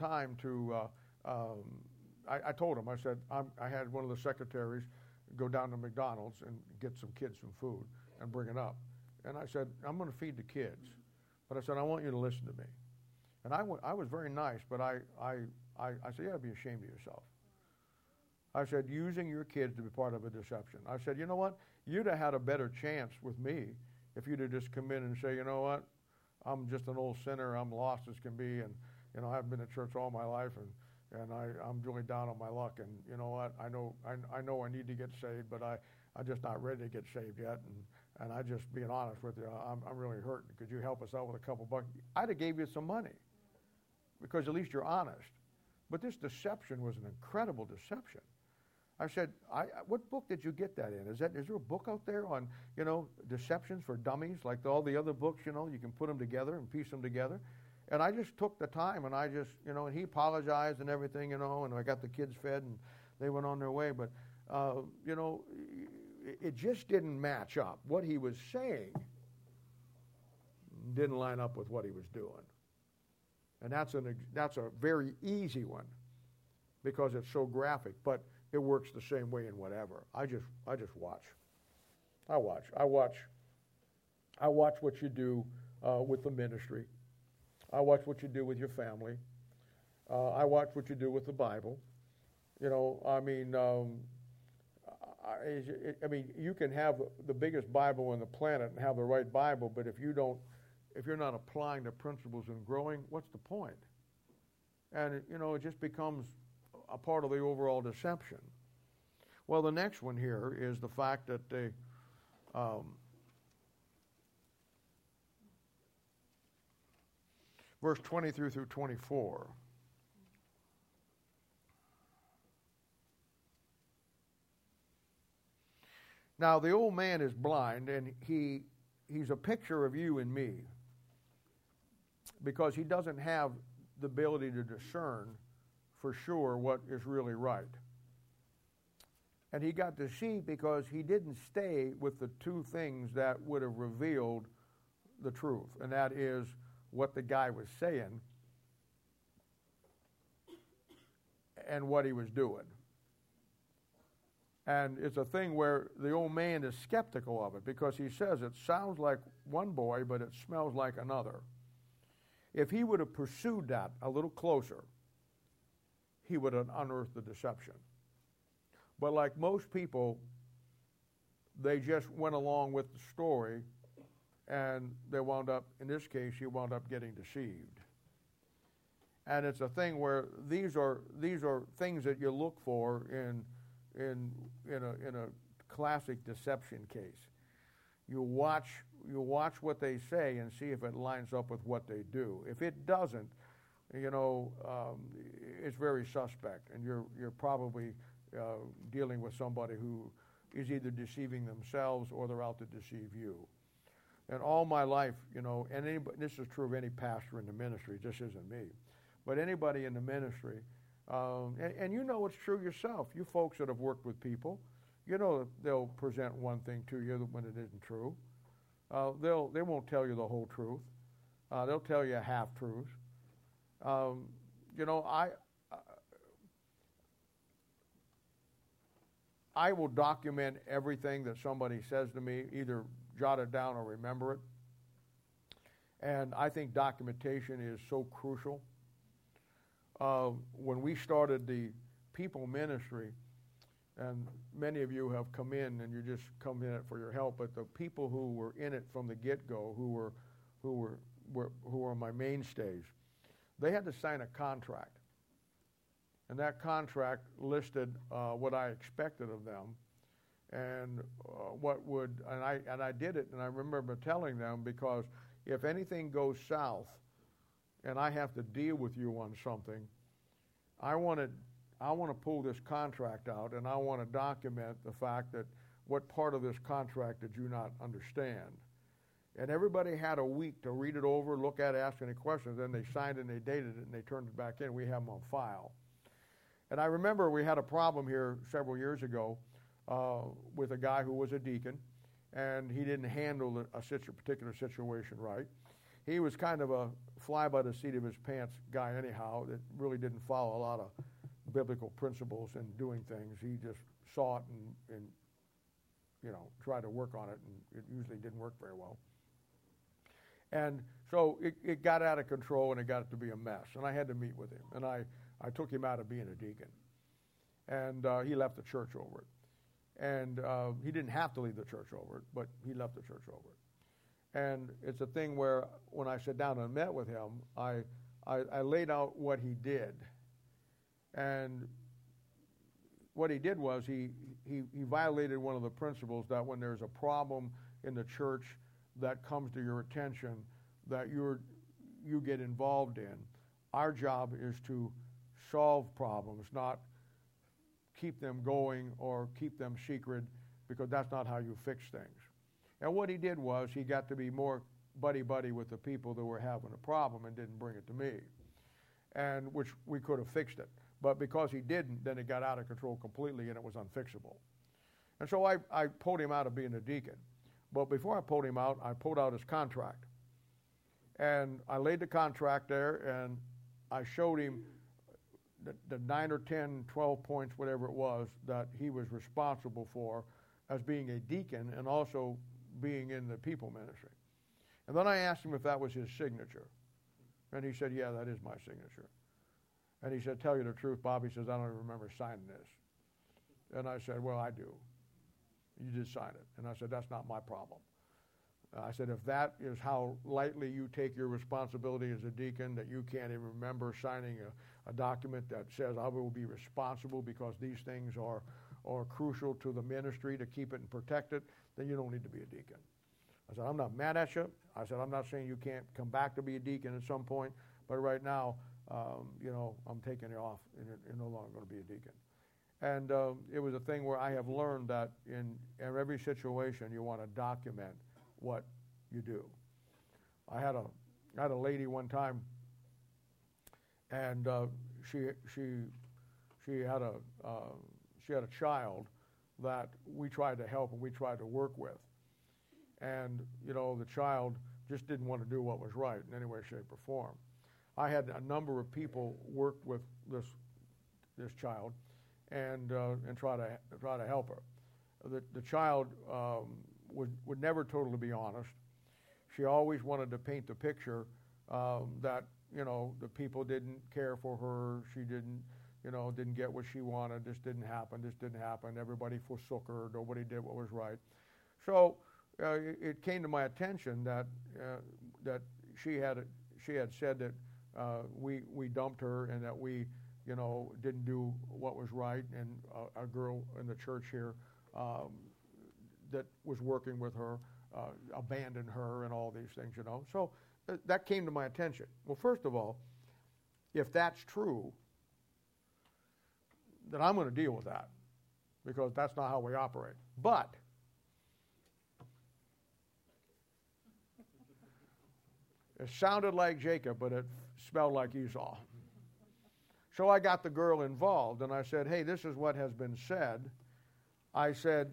told him, I said, I had one of the secretaries go down to McDonald's and get some kids some food and bring it up. And I said, I'm going to feed the kids. But I said, I want you to listen to me. And I was very nice, but I said, you ought to be ashamed of yourself. I said, using your kids to be part of a deception. I said, you know what? You'd have had a better chance with me if you'd have just come in and say, you know what? I'm just an old sinner. I'm lost as can be. And, I haven't been to church all my life. And I'm really down on my luck. And you know what? I know I need to get saved, but I'm just not ready to get saved yet. And I just being honest with you, I'm really hurting. Could you help us out with a couple bucks? I'd have gave you some money, because at least you're honest. But this deception was an incredible deception. I said, what book did you get that in? Is there a book out there on, deceptions for dummies, like all the other books, you can put them together and piece them together? And I just took the time, and I just, and he apologized and everything, and I got the kids fed, and they went on their way. But, it just didn't match up. What he was saying didn't line up with what he was doing. And that's a very easy one, because it's so graphic, but it works the same way in whatever. I just watch. I watch what you do with the ministry. I watch what you do with your family. I watch what you do with the Bible. You can have the biggest Bible on the planet and have the right Bible, but if you're not applying the principles and growing, what's the point? And it just becomes a part of the overall deception. Well, the next one here is the fact that they verse 23 through 24. Now the old man is blind, and he's a picture of you and me, because he doesn't have the ability to discern for sure what is really right. And he got deceived because he didn't stay with the two things that would have revealed the truth, and that is what the guy was saying and what he was doing. And it's a thing where the old man is skeptical of it, because he says it sounds like one boy, but it smells like another. If he would have pursued that a little closer, he would have unearthed the deception. But like most people, they just went along with the story and they wound up, in this case, she wound up getting deceived. And it's a thing where these are things that you look for in a classic deception case. You watch what they say and see if it lines up with what they do. If it doesn't, it's very suspect, and you're probably dealing with somebody who is either deceiving themselves or they're out to deceive you. And all my life, and this is true of any pastor in the ministry. This isn't me, but anybody in the ministry, and it's true yourself. You folks that have worked with people, they'll present one thing to you when it isn't true. They won't tell you the whole truth. They'll tell you half truths. I will document everything that somebody says to me, either jot it down or remember it. And I think documentation is so crucial. When we started the people ministry, and many of you have come in and you just come in it for your help, but the people who were in it from the get-go, who were my mainstays, they had to sign a contract. And that contract listed what I expected of them, and I did it. And I remember telling them, because if anything goes south, and I have to deal with you on something, I want to pull this contract out, and I want to document the fact that what part of this contract did you not understand. And everybody had a week to read it over, look at it, ask any questions. Then they signed it and they dated it and they turned it back in. We have them on file. And I remember we had a problem here several years ago with a guy who was a deacon, and he didn't handle a particular situation right. He was kind of a fly by the seat of his pants guy anyhow, that really didn't follow a lot of biblical principles in doing things. He just saw it and tried to work on it, and it usually didn't work very well. And so it got out of control, and it got to be a mess. And I had to meet with him, and I took him out of being a deacon. And he left the church over it. And he didn't have to leave the church over it, but he left the church over it. And it's a thing where when I sat down and met with him, I laid out what he did. And what he did was he violated one of the principles that when there's a problem in the church that comes to your attention that you get involved in, our job is to solve problems, not keep them going or keep them secret, because that's not how you fix things. And what he did was he got to be more buddy-buddy with the people that were having a problem and didn't bring it to me, and which we could have fixed it. But because he didn't, then it got out of control completely and it was unfixable. And so I pulled him out of being a deacon. But before I pulled him out, I pulled out his contract. And I laid the contract there, and I showed him the 9 or 10, 12 points, whatever it was, that he was responsible for as being a deacon and also being in the people ministry. And then I asked him if that was his signature. And he said, yeah, that is my signature. And he said, tell you the truth, Bob. He says, I don't even remember signing this. And I said, well, I do. You did sign it. And I said, that's not my problem. I said, if that is how lightly you take your responsibility as a deacon, that you can't even remember signing a document that says I will be responsible because these things are crucial to the ministry to keep it and protect it, then you don't need to be a deacon. I said, I'm not mad at you. I said, I'm not saying you can't come back to be a deacon at some point, but right now, I'm taking you off, and you're no longer going to be a deacon. And it was a thing where I have learned that in every situation you want to document what you do. I had a lady one time, and she had a child that we tried to help and we tried to work with, and the child just didn't want to do what was right in any way, shape, or form. I had a number of people work with this child and try to help her. The child would never totally be honest. She always wanted to paint the picture that the people didn't care for her. She didn't get what she wanted. This didn't happen. Everybody forsook her. Nobody did what was right. So it came to my attention that that she had said that we dumped her and that we didn't do what was right, and a girl in the church here that was working with her abandoned her and all these things, So that came to my attention. Well, first of all, if that's true, then I'm going to deal with that because that's not how we operate. But it sounded like Jacob, but it smelled like Esau. So I got the girl involved, and I said, hey, this is what has been said. I said,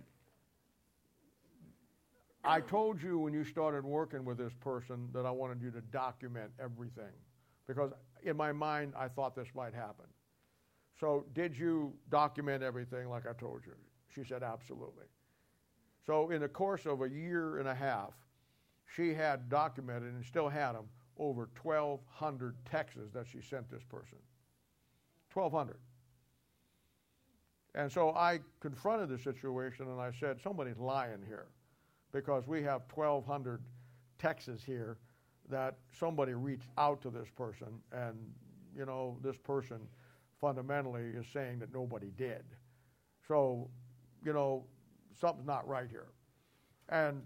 I told you when you started working with this person that I wanted you to document everything because in my mind I thought this might happen. So did you document everything like I told you? She said, absolutely. So in the course of a year and a half, she had documented and still had them over 1,200 texts that she sent this person. 1,200. And so I confronted the situation and I said, somebody's lying here because we have 1,200 texts here that somebody reached out to this person and, this person fundamentally is saying that nobody did. So, something's not right here. And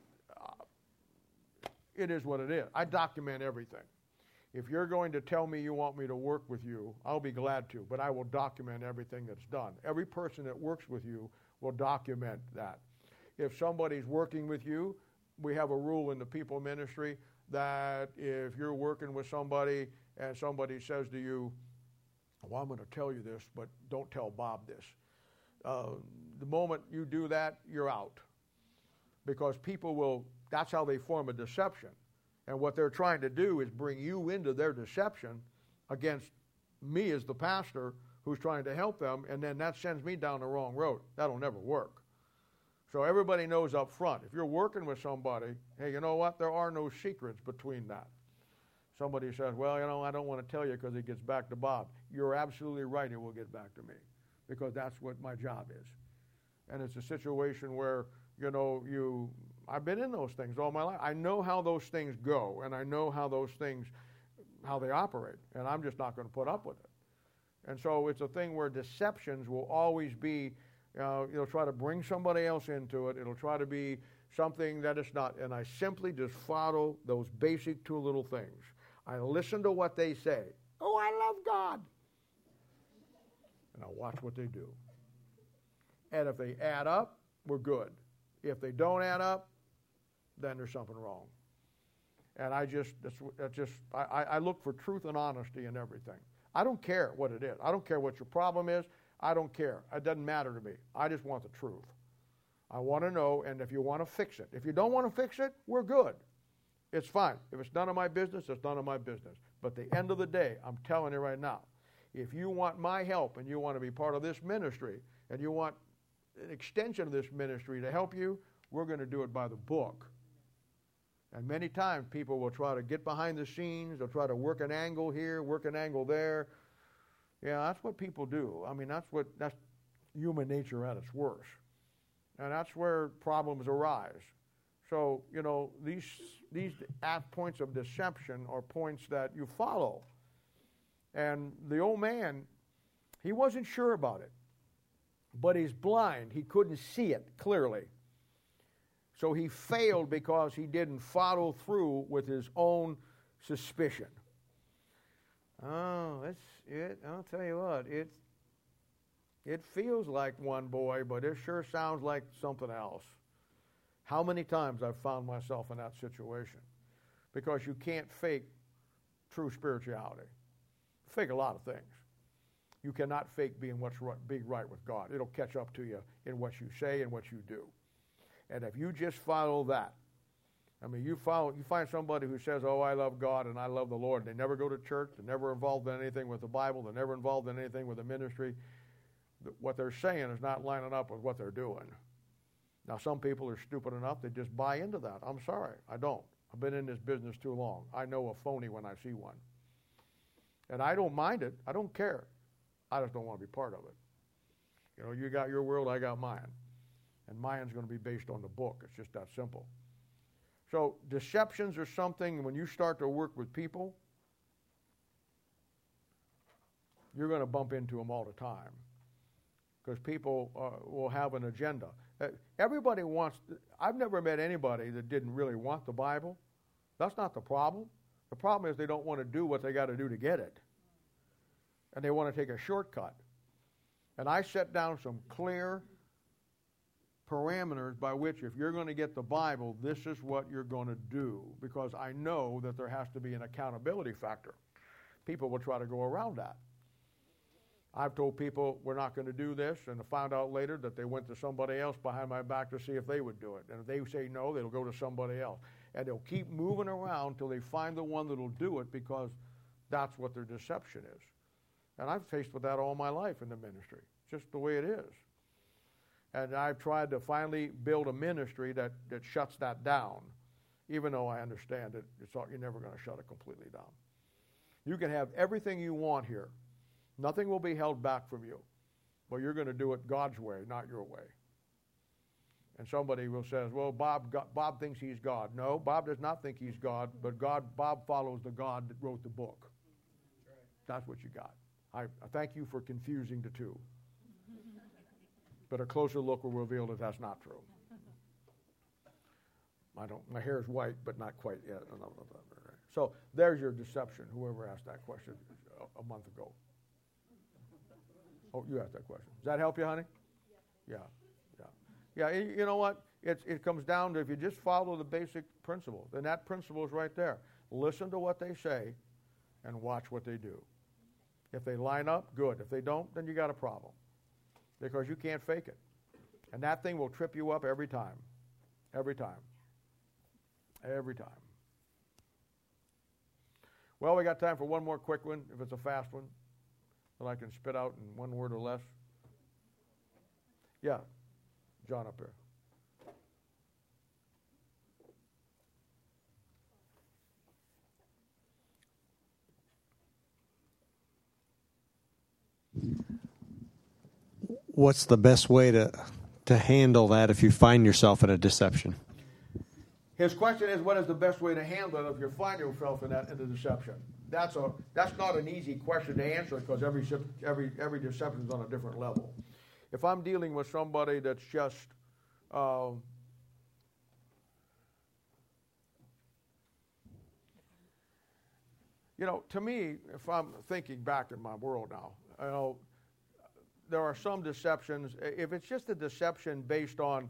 it is what it is. I document everything. If you're going to tell me you want me to work with you, I'll be glad to, but I will document everything that's done. Every person that works with you will document that. If somebody's working with you, we have a rule in the people ministry that if you're working with somebody and somebody says to you, well, I'm going to tell you this, but don't tell Bob this. The moment you do that, you're out. Because people will, that's how they form a deception. And what they're trying to do is bring you into their deception against me as the pastor who's trying to help them, and then that sends me down the wrong road. That'll never work. So everybody knows up front, if you're working with somebody, hey, you know what? There are no secrets between that. Somebody says, well, I don't want to tell you because it gets back to Bob. You're absolutely right, it will get back to me because that's what my job is. And it's a situation where, I've been in those things all my life. I know how those things go, and I know how those things, how they operate, and I'm just not going to put up with it. And so it's a thing where deceptions will always be, it'll try to bring somebody else into it. It'll try to be something that it's not. And I simply just follow those basic two little things. I listen to what they say. Oh, I love God. And I watch what they do. And if they add up, we're good. If they don't add up, then there's something wrong. And I look for truth and honesty in everything. I don't care what it is. I don't care what your problem is. I don't care. It doesn't matter to me. I just want the truth. I want to know, and if you want to fix it. If you don't want to fix it, we're good. It's fine. If it's none of my business, it's none of my business. But at the end of the day, I'm telling you right now, if you want my help and you want to be part of this ministry and you want an extension of this ministry to help you, we're going to do it by the book. And many times people will try to get behind the scenes. They'll try to work an angle here, work an angle there. Yeah, that's what people do. I mean, that's human nature at its worst. And that's where problems arise. So, these points of deception are points that you follow. And the old man, he wasn't sure about it. But he's blind. He couldn't see it clearly. So he failed because he didn't follow through with his own suspicion. Oh, that's it. I'll tell you what, it feels like one boy, but it sure sounds like something else. How many times I've found myself in that situation? Because you can't fake true spirituality. Fake a lot of things. You cannot fake being right with God. It'll catch up to you in what you say and what you do. And if you just follow that, you find somebody who says, oh, I love God and I love the Lord. They never go to church. They're never involved in anything with the Bible. They're never involved in anything with the ministry. What they're saying is not lining up with what they're doing. Now, some people are stupid enough to just buy into that. I'm sorry. I don't. I've been in this business too long. I know a phony when I see one. And I don't mind it. I don't care. I just don't want to be part of it. You got your world, I got mine. And mine's going to be based on the book. It's just that simple. So deceptions are something, when you start to work with people, you're going to bump into them all the time. Because people will have an agenda. Everybody wants, I've never met anybody that didn't really want the Bible. That's not the problem. The problem is they don't want to do what they got to do to get it. And they want to take a shortcut. And I set down some clear parameters by which, if you're going to get the Bible, this is what you're going to do. Because I know that there has to be an accountability factor. People will try to go around that. I've told people we're not going to do this, and I found out later that they went to somebody else behind my back to see if they would do it. And if they say no, they'll go to somebody else. And they'll keep moving around until they find the one that'll do it, because that's what their deception is. And I've faced with that all my life in the ministry. It's just the way it is. And I've tried to finally build a ministry that shuts that down, even though I understand that you're never going to shut it completely down. You can have everything you want here. Nothing will be held back from you. But you're going to do it God's way, not your way. And somebody will say, well, Bob thinks he's God. No, Bob does not think he's God, but Bob follows the God that wrote the book. That's what you got. I thank you for confusing the two. But a closer look will reveal that that's not true. My hair is white, but not quite yet. So there's your deception, whoever asked that question a month ago. Oh, you asked that question. Does that help you, honey? Yeah. You know what? It comes down to, if you just follow the basic principle, then that principle is right there. Listen to what they say and watch what they do. If they line up, good. If they don't, then you got a problem, because you can't fake it. And that thing will trip you up every time. Every time. Every time. Well, we got time for one more quick one, if it's a fast one, that I can spit out in one word or less. Yeah, John up there. What's the best way to handle that if you find yourself in a deception? His question is, what is the best way to handle it if you find yourself in a deception? That's not an easy question to answer, because every deception is on a different level. If I'm dealing with somebody that's just to me, if I'm thinking back in my world now, there are some deceptions. If it's just a deception based on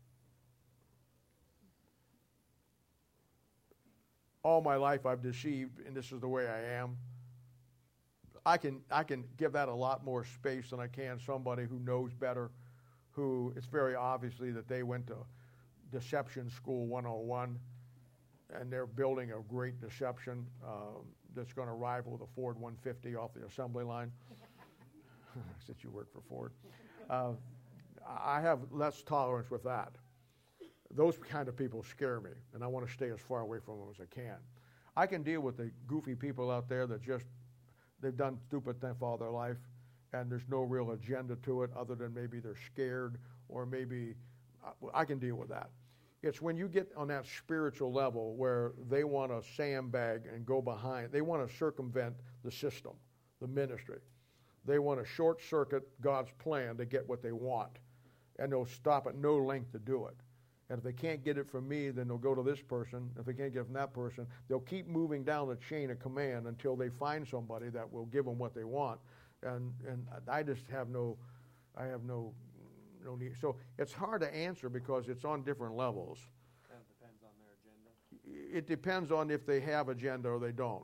all my life I've deceived and this is the way I am, I can give that a lot more space than I can somebody who knows better, who it's very obviously that they went to Deception School 101 and they're building a great deception that's going to rival the Ford 150 off the assembly line. Since you work for Ford. I have less tolerance with that. Those kind of people scare me, and I want to stay as far away from them as I can. I can deal with the goofy people out there that they've done stupid things all their life, and there's no real agenda to it other than maybe they're scared, or maybe I can deal with that. It's when you get on that spiritual level where they want to sandbag and go behind, they want to circumvent the system, the ministry. They want to short-circuit God's plan to get what they want, and they'll stop at no length to do it. And if they can't get it from me, then they'll go to this person. If they can't get it from that person, they'll keep moving down the chain of command until they find somebody that will give them what they want. And I just have no need. So it's hard to answer because it's on different levels. Kind of depends on their agenda. It depends on if they have agenda or they don't.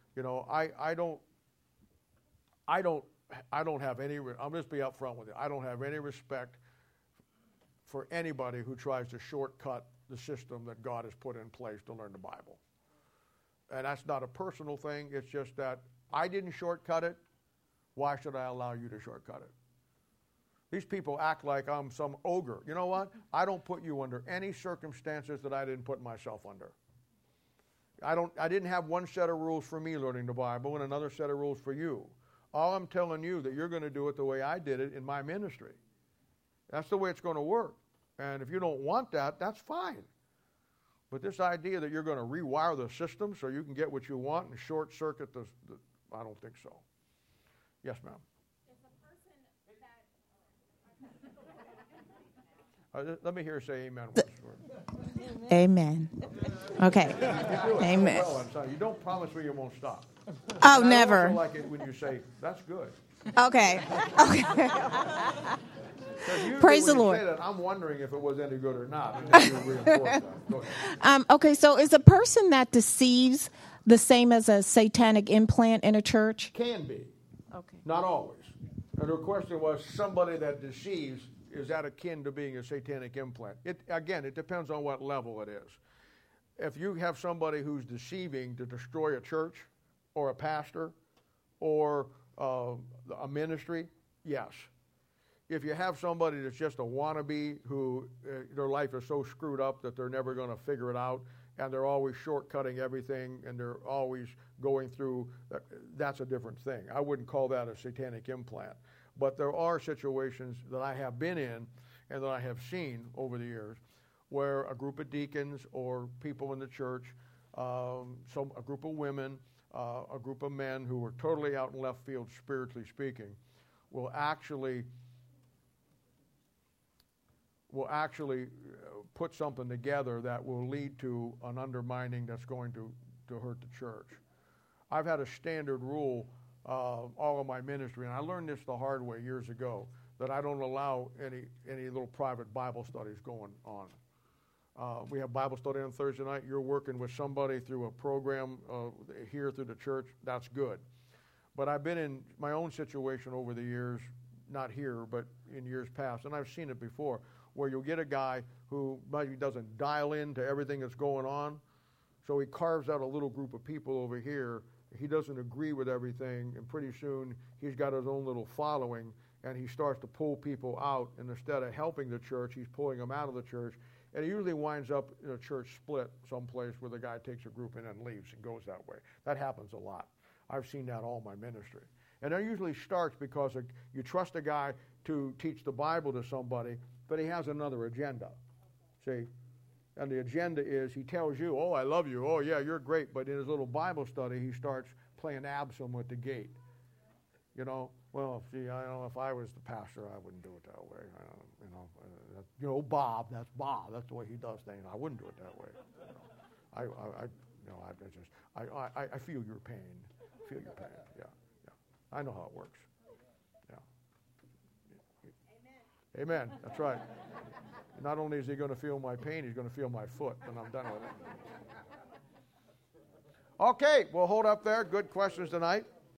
I don't have any, I'll just be up front with you, I don't have any respect for anybody who tries to shortcut the system that God has put in place to learn the Bible. And that's not a personal thing, it's just that I didn't shortcut it, why should I allow you to shortcut it? These people act like I'm some ogre. You know what? I don't put you under any circumstances that I didn't put myself under. I didn't have one set of rules for me learning the Bible and another set of rules for you. All I'm telling you that you're going to do it the way I did it in my ministry. That's the way it's going to work. And if you don't want that, that's fine. But this idea that you're going to rewire the system so you can get what you want and short circuit I don't think so. Yes, ma'am. Let me hear her say amen. Amen. Okay. Amen. Well, you don't promise me you won't stop. Oh, and never. I also like it when you say, that's good. Okay. Okay. Praise the Lord. Say that, I'm wondering if it was any good or not. And then you reinforce that. Go ahead. Okay, so is a person that deceives the same as a satanic implant in a church? Can be. Okay. Not always. And the question was, somebody that deceives, is that akin to being a satanic implant? It depends on what level it is. If you have somebody who's deceiving to destroy a church or a pastor or a ministry, yes. If you have somebody that's just a wannabe who their life is so screwed up that they're never going to figure it out and they're always shortcutting everything and they're always going through, that's a different thing. I wouldn't call that a satanic implant. But there are situations that I have been in and that I have seen over the years where a group of deacons or people in the church, a group of women, a group of men who are totally out in left field, spiritually speaking, will actually put something together that will lead to an undermining that's going to hurt the church. I've had a standard rule all of my ministry, and I learned this the hard way years ago, that I don't allow any little private Bible studies going on. We have Bible study on Thursday night. You're working with somebody through a program here through the church. That's good. But I've been in my own situation over the years, not here, but in years past, and I've seen it before, where you'll get a guy who maybe doesn't dial into everything that's going on, so he carves out a little group of people over here. He doesn't agree with everything, and pretty soon he's got his own little following, and he starts to pull people out, and instead of helping the church, he's pulling them out of the church, and it usually winds up in a church split someplace where the guy takes a group in and leaves and goes that way. That happens a lot. I've seen that all my ministry. And that usually starts because you trust a guy to teach the Bible to somebody, but he has another agenda. See? And the agenda is he tells you, oh, I love you. Oh, yeah, you're great. But in his little Bible study, he starts playing Absalom at the gate. You know, well, see, I don't know if I was the pastor, I wouldn't do it that way. Bob, that's Bob. That's the way he does things. I wouldn't do it that way. I feel your pain. Feel your pain. Yeah. I know how it works. Yeah. Amen. That's right. Not only is he going to feel my pain, he's going to feel my foot, and I'm done with it. Okay, we'll hold up there. Good questions tonight.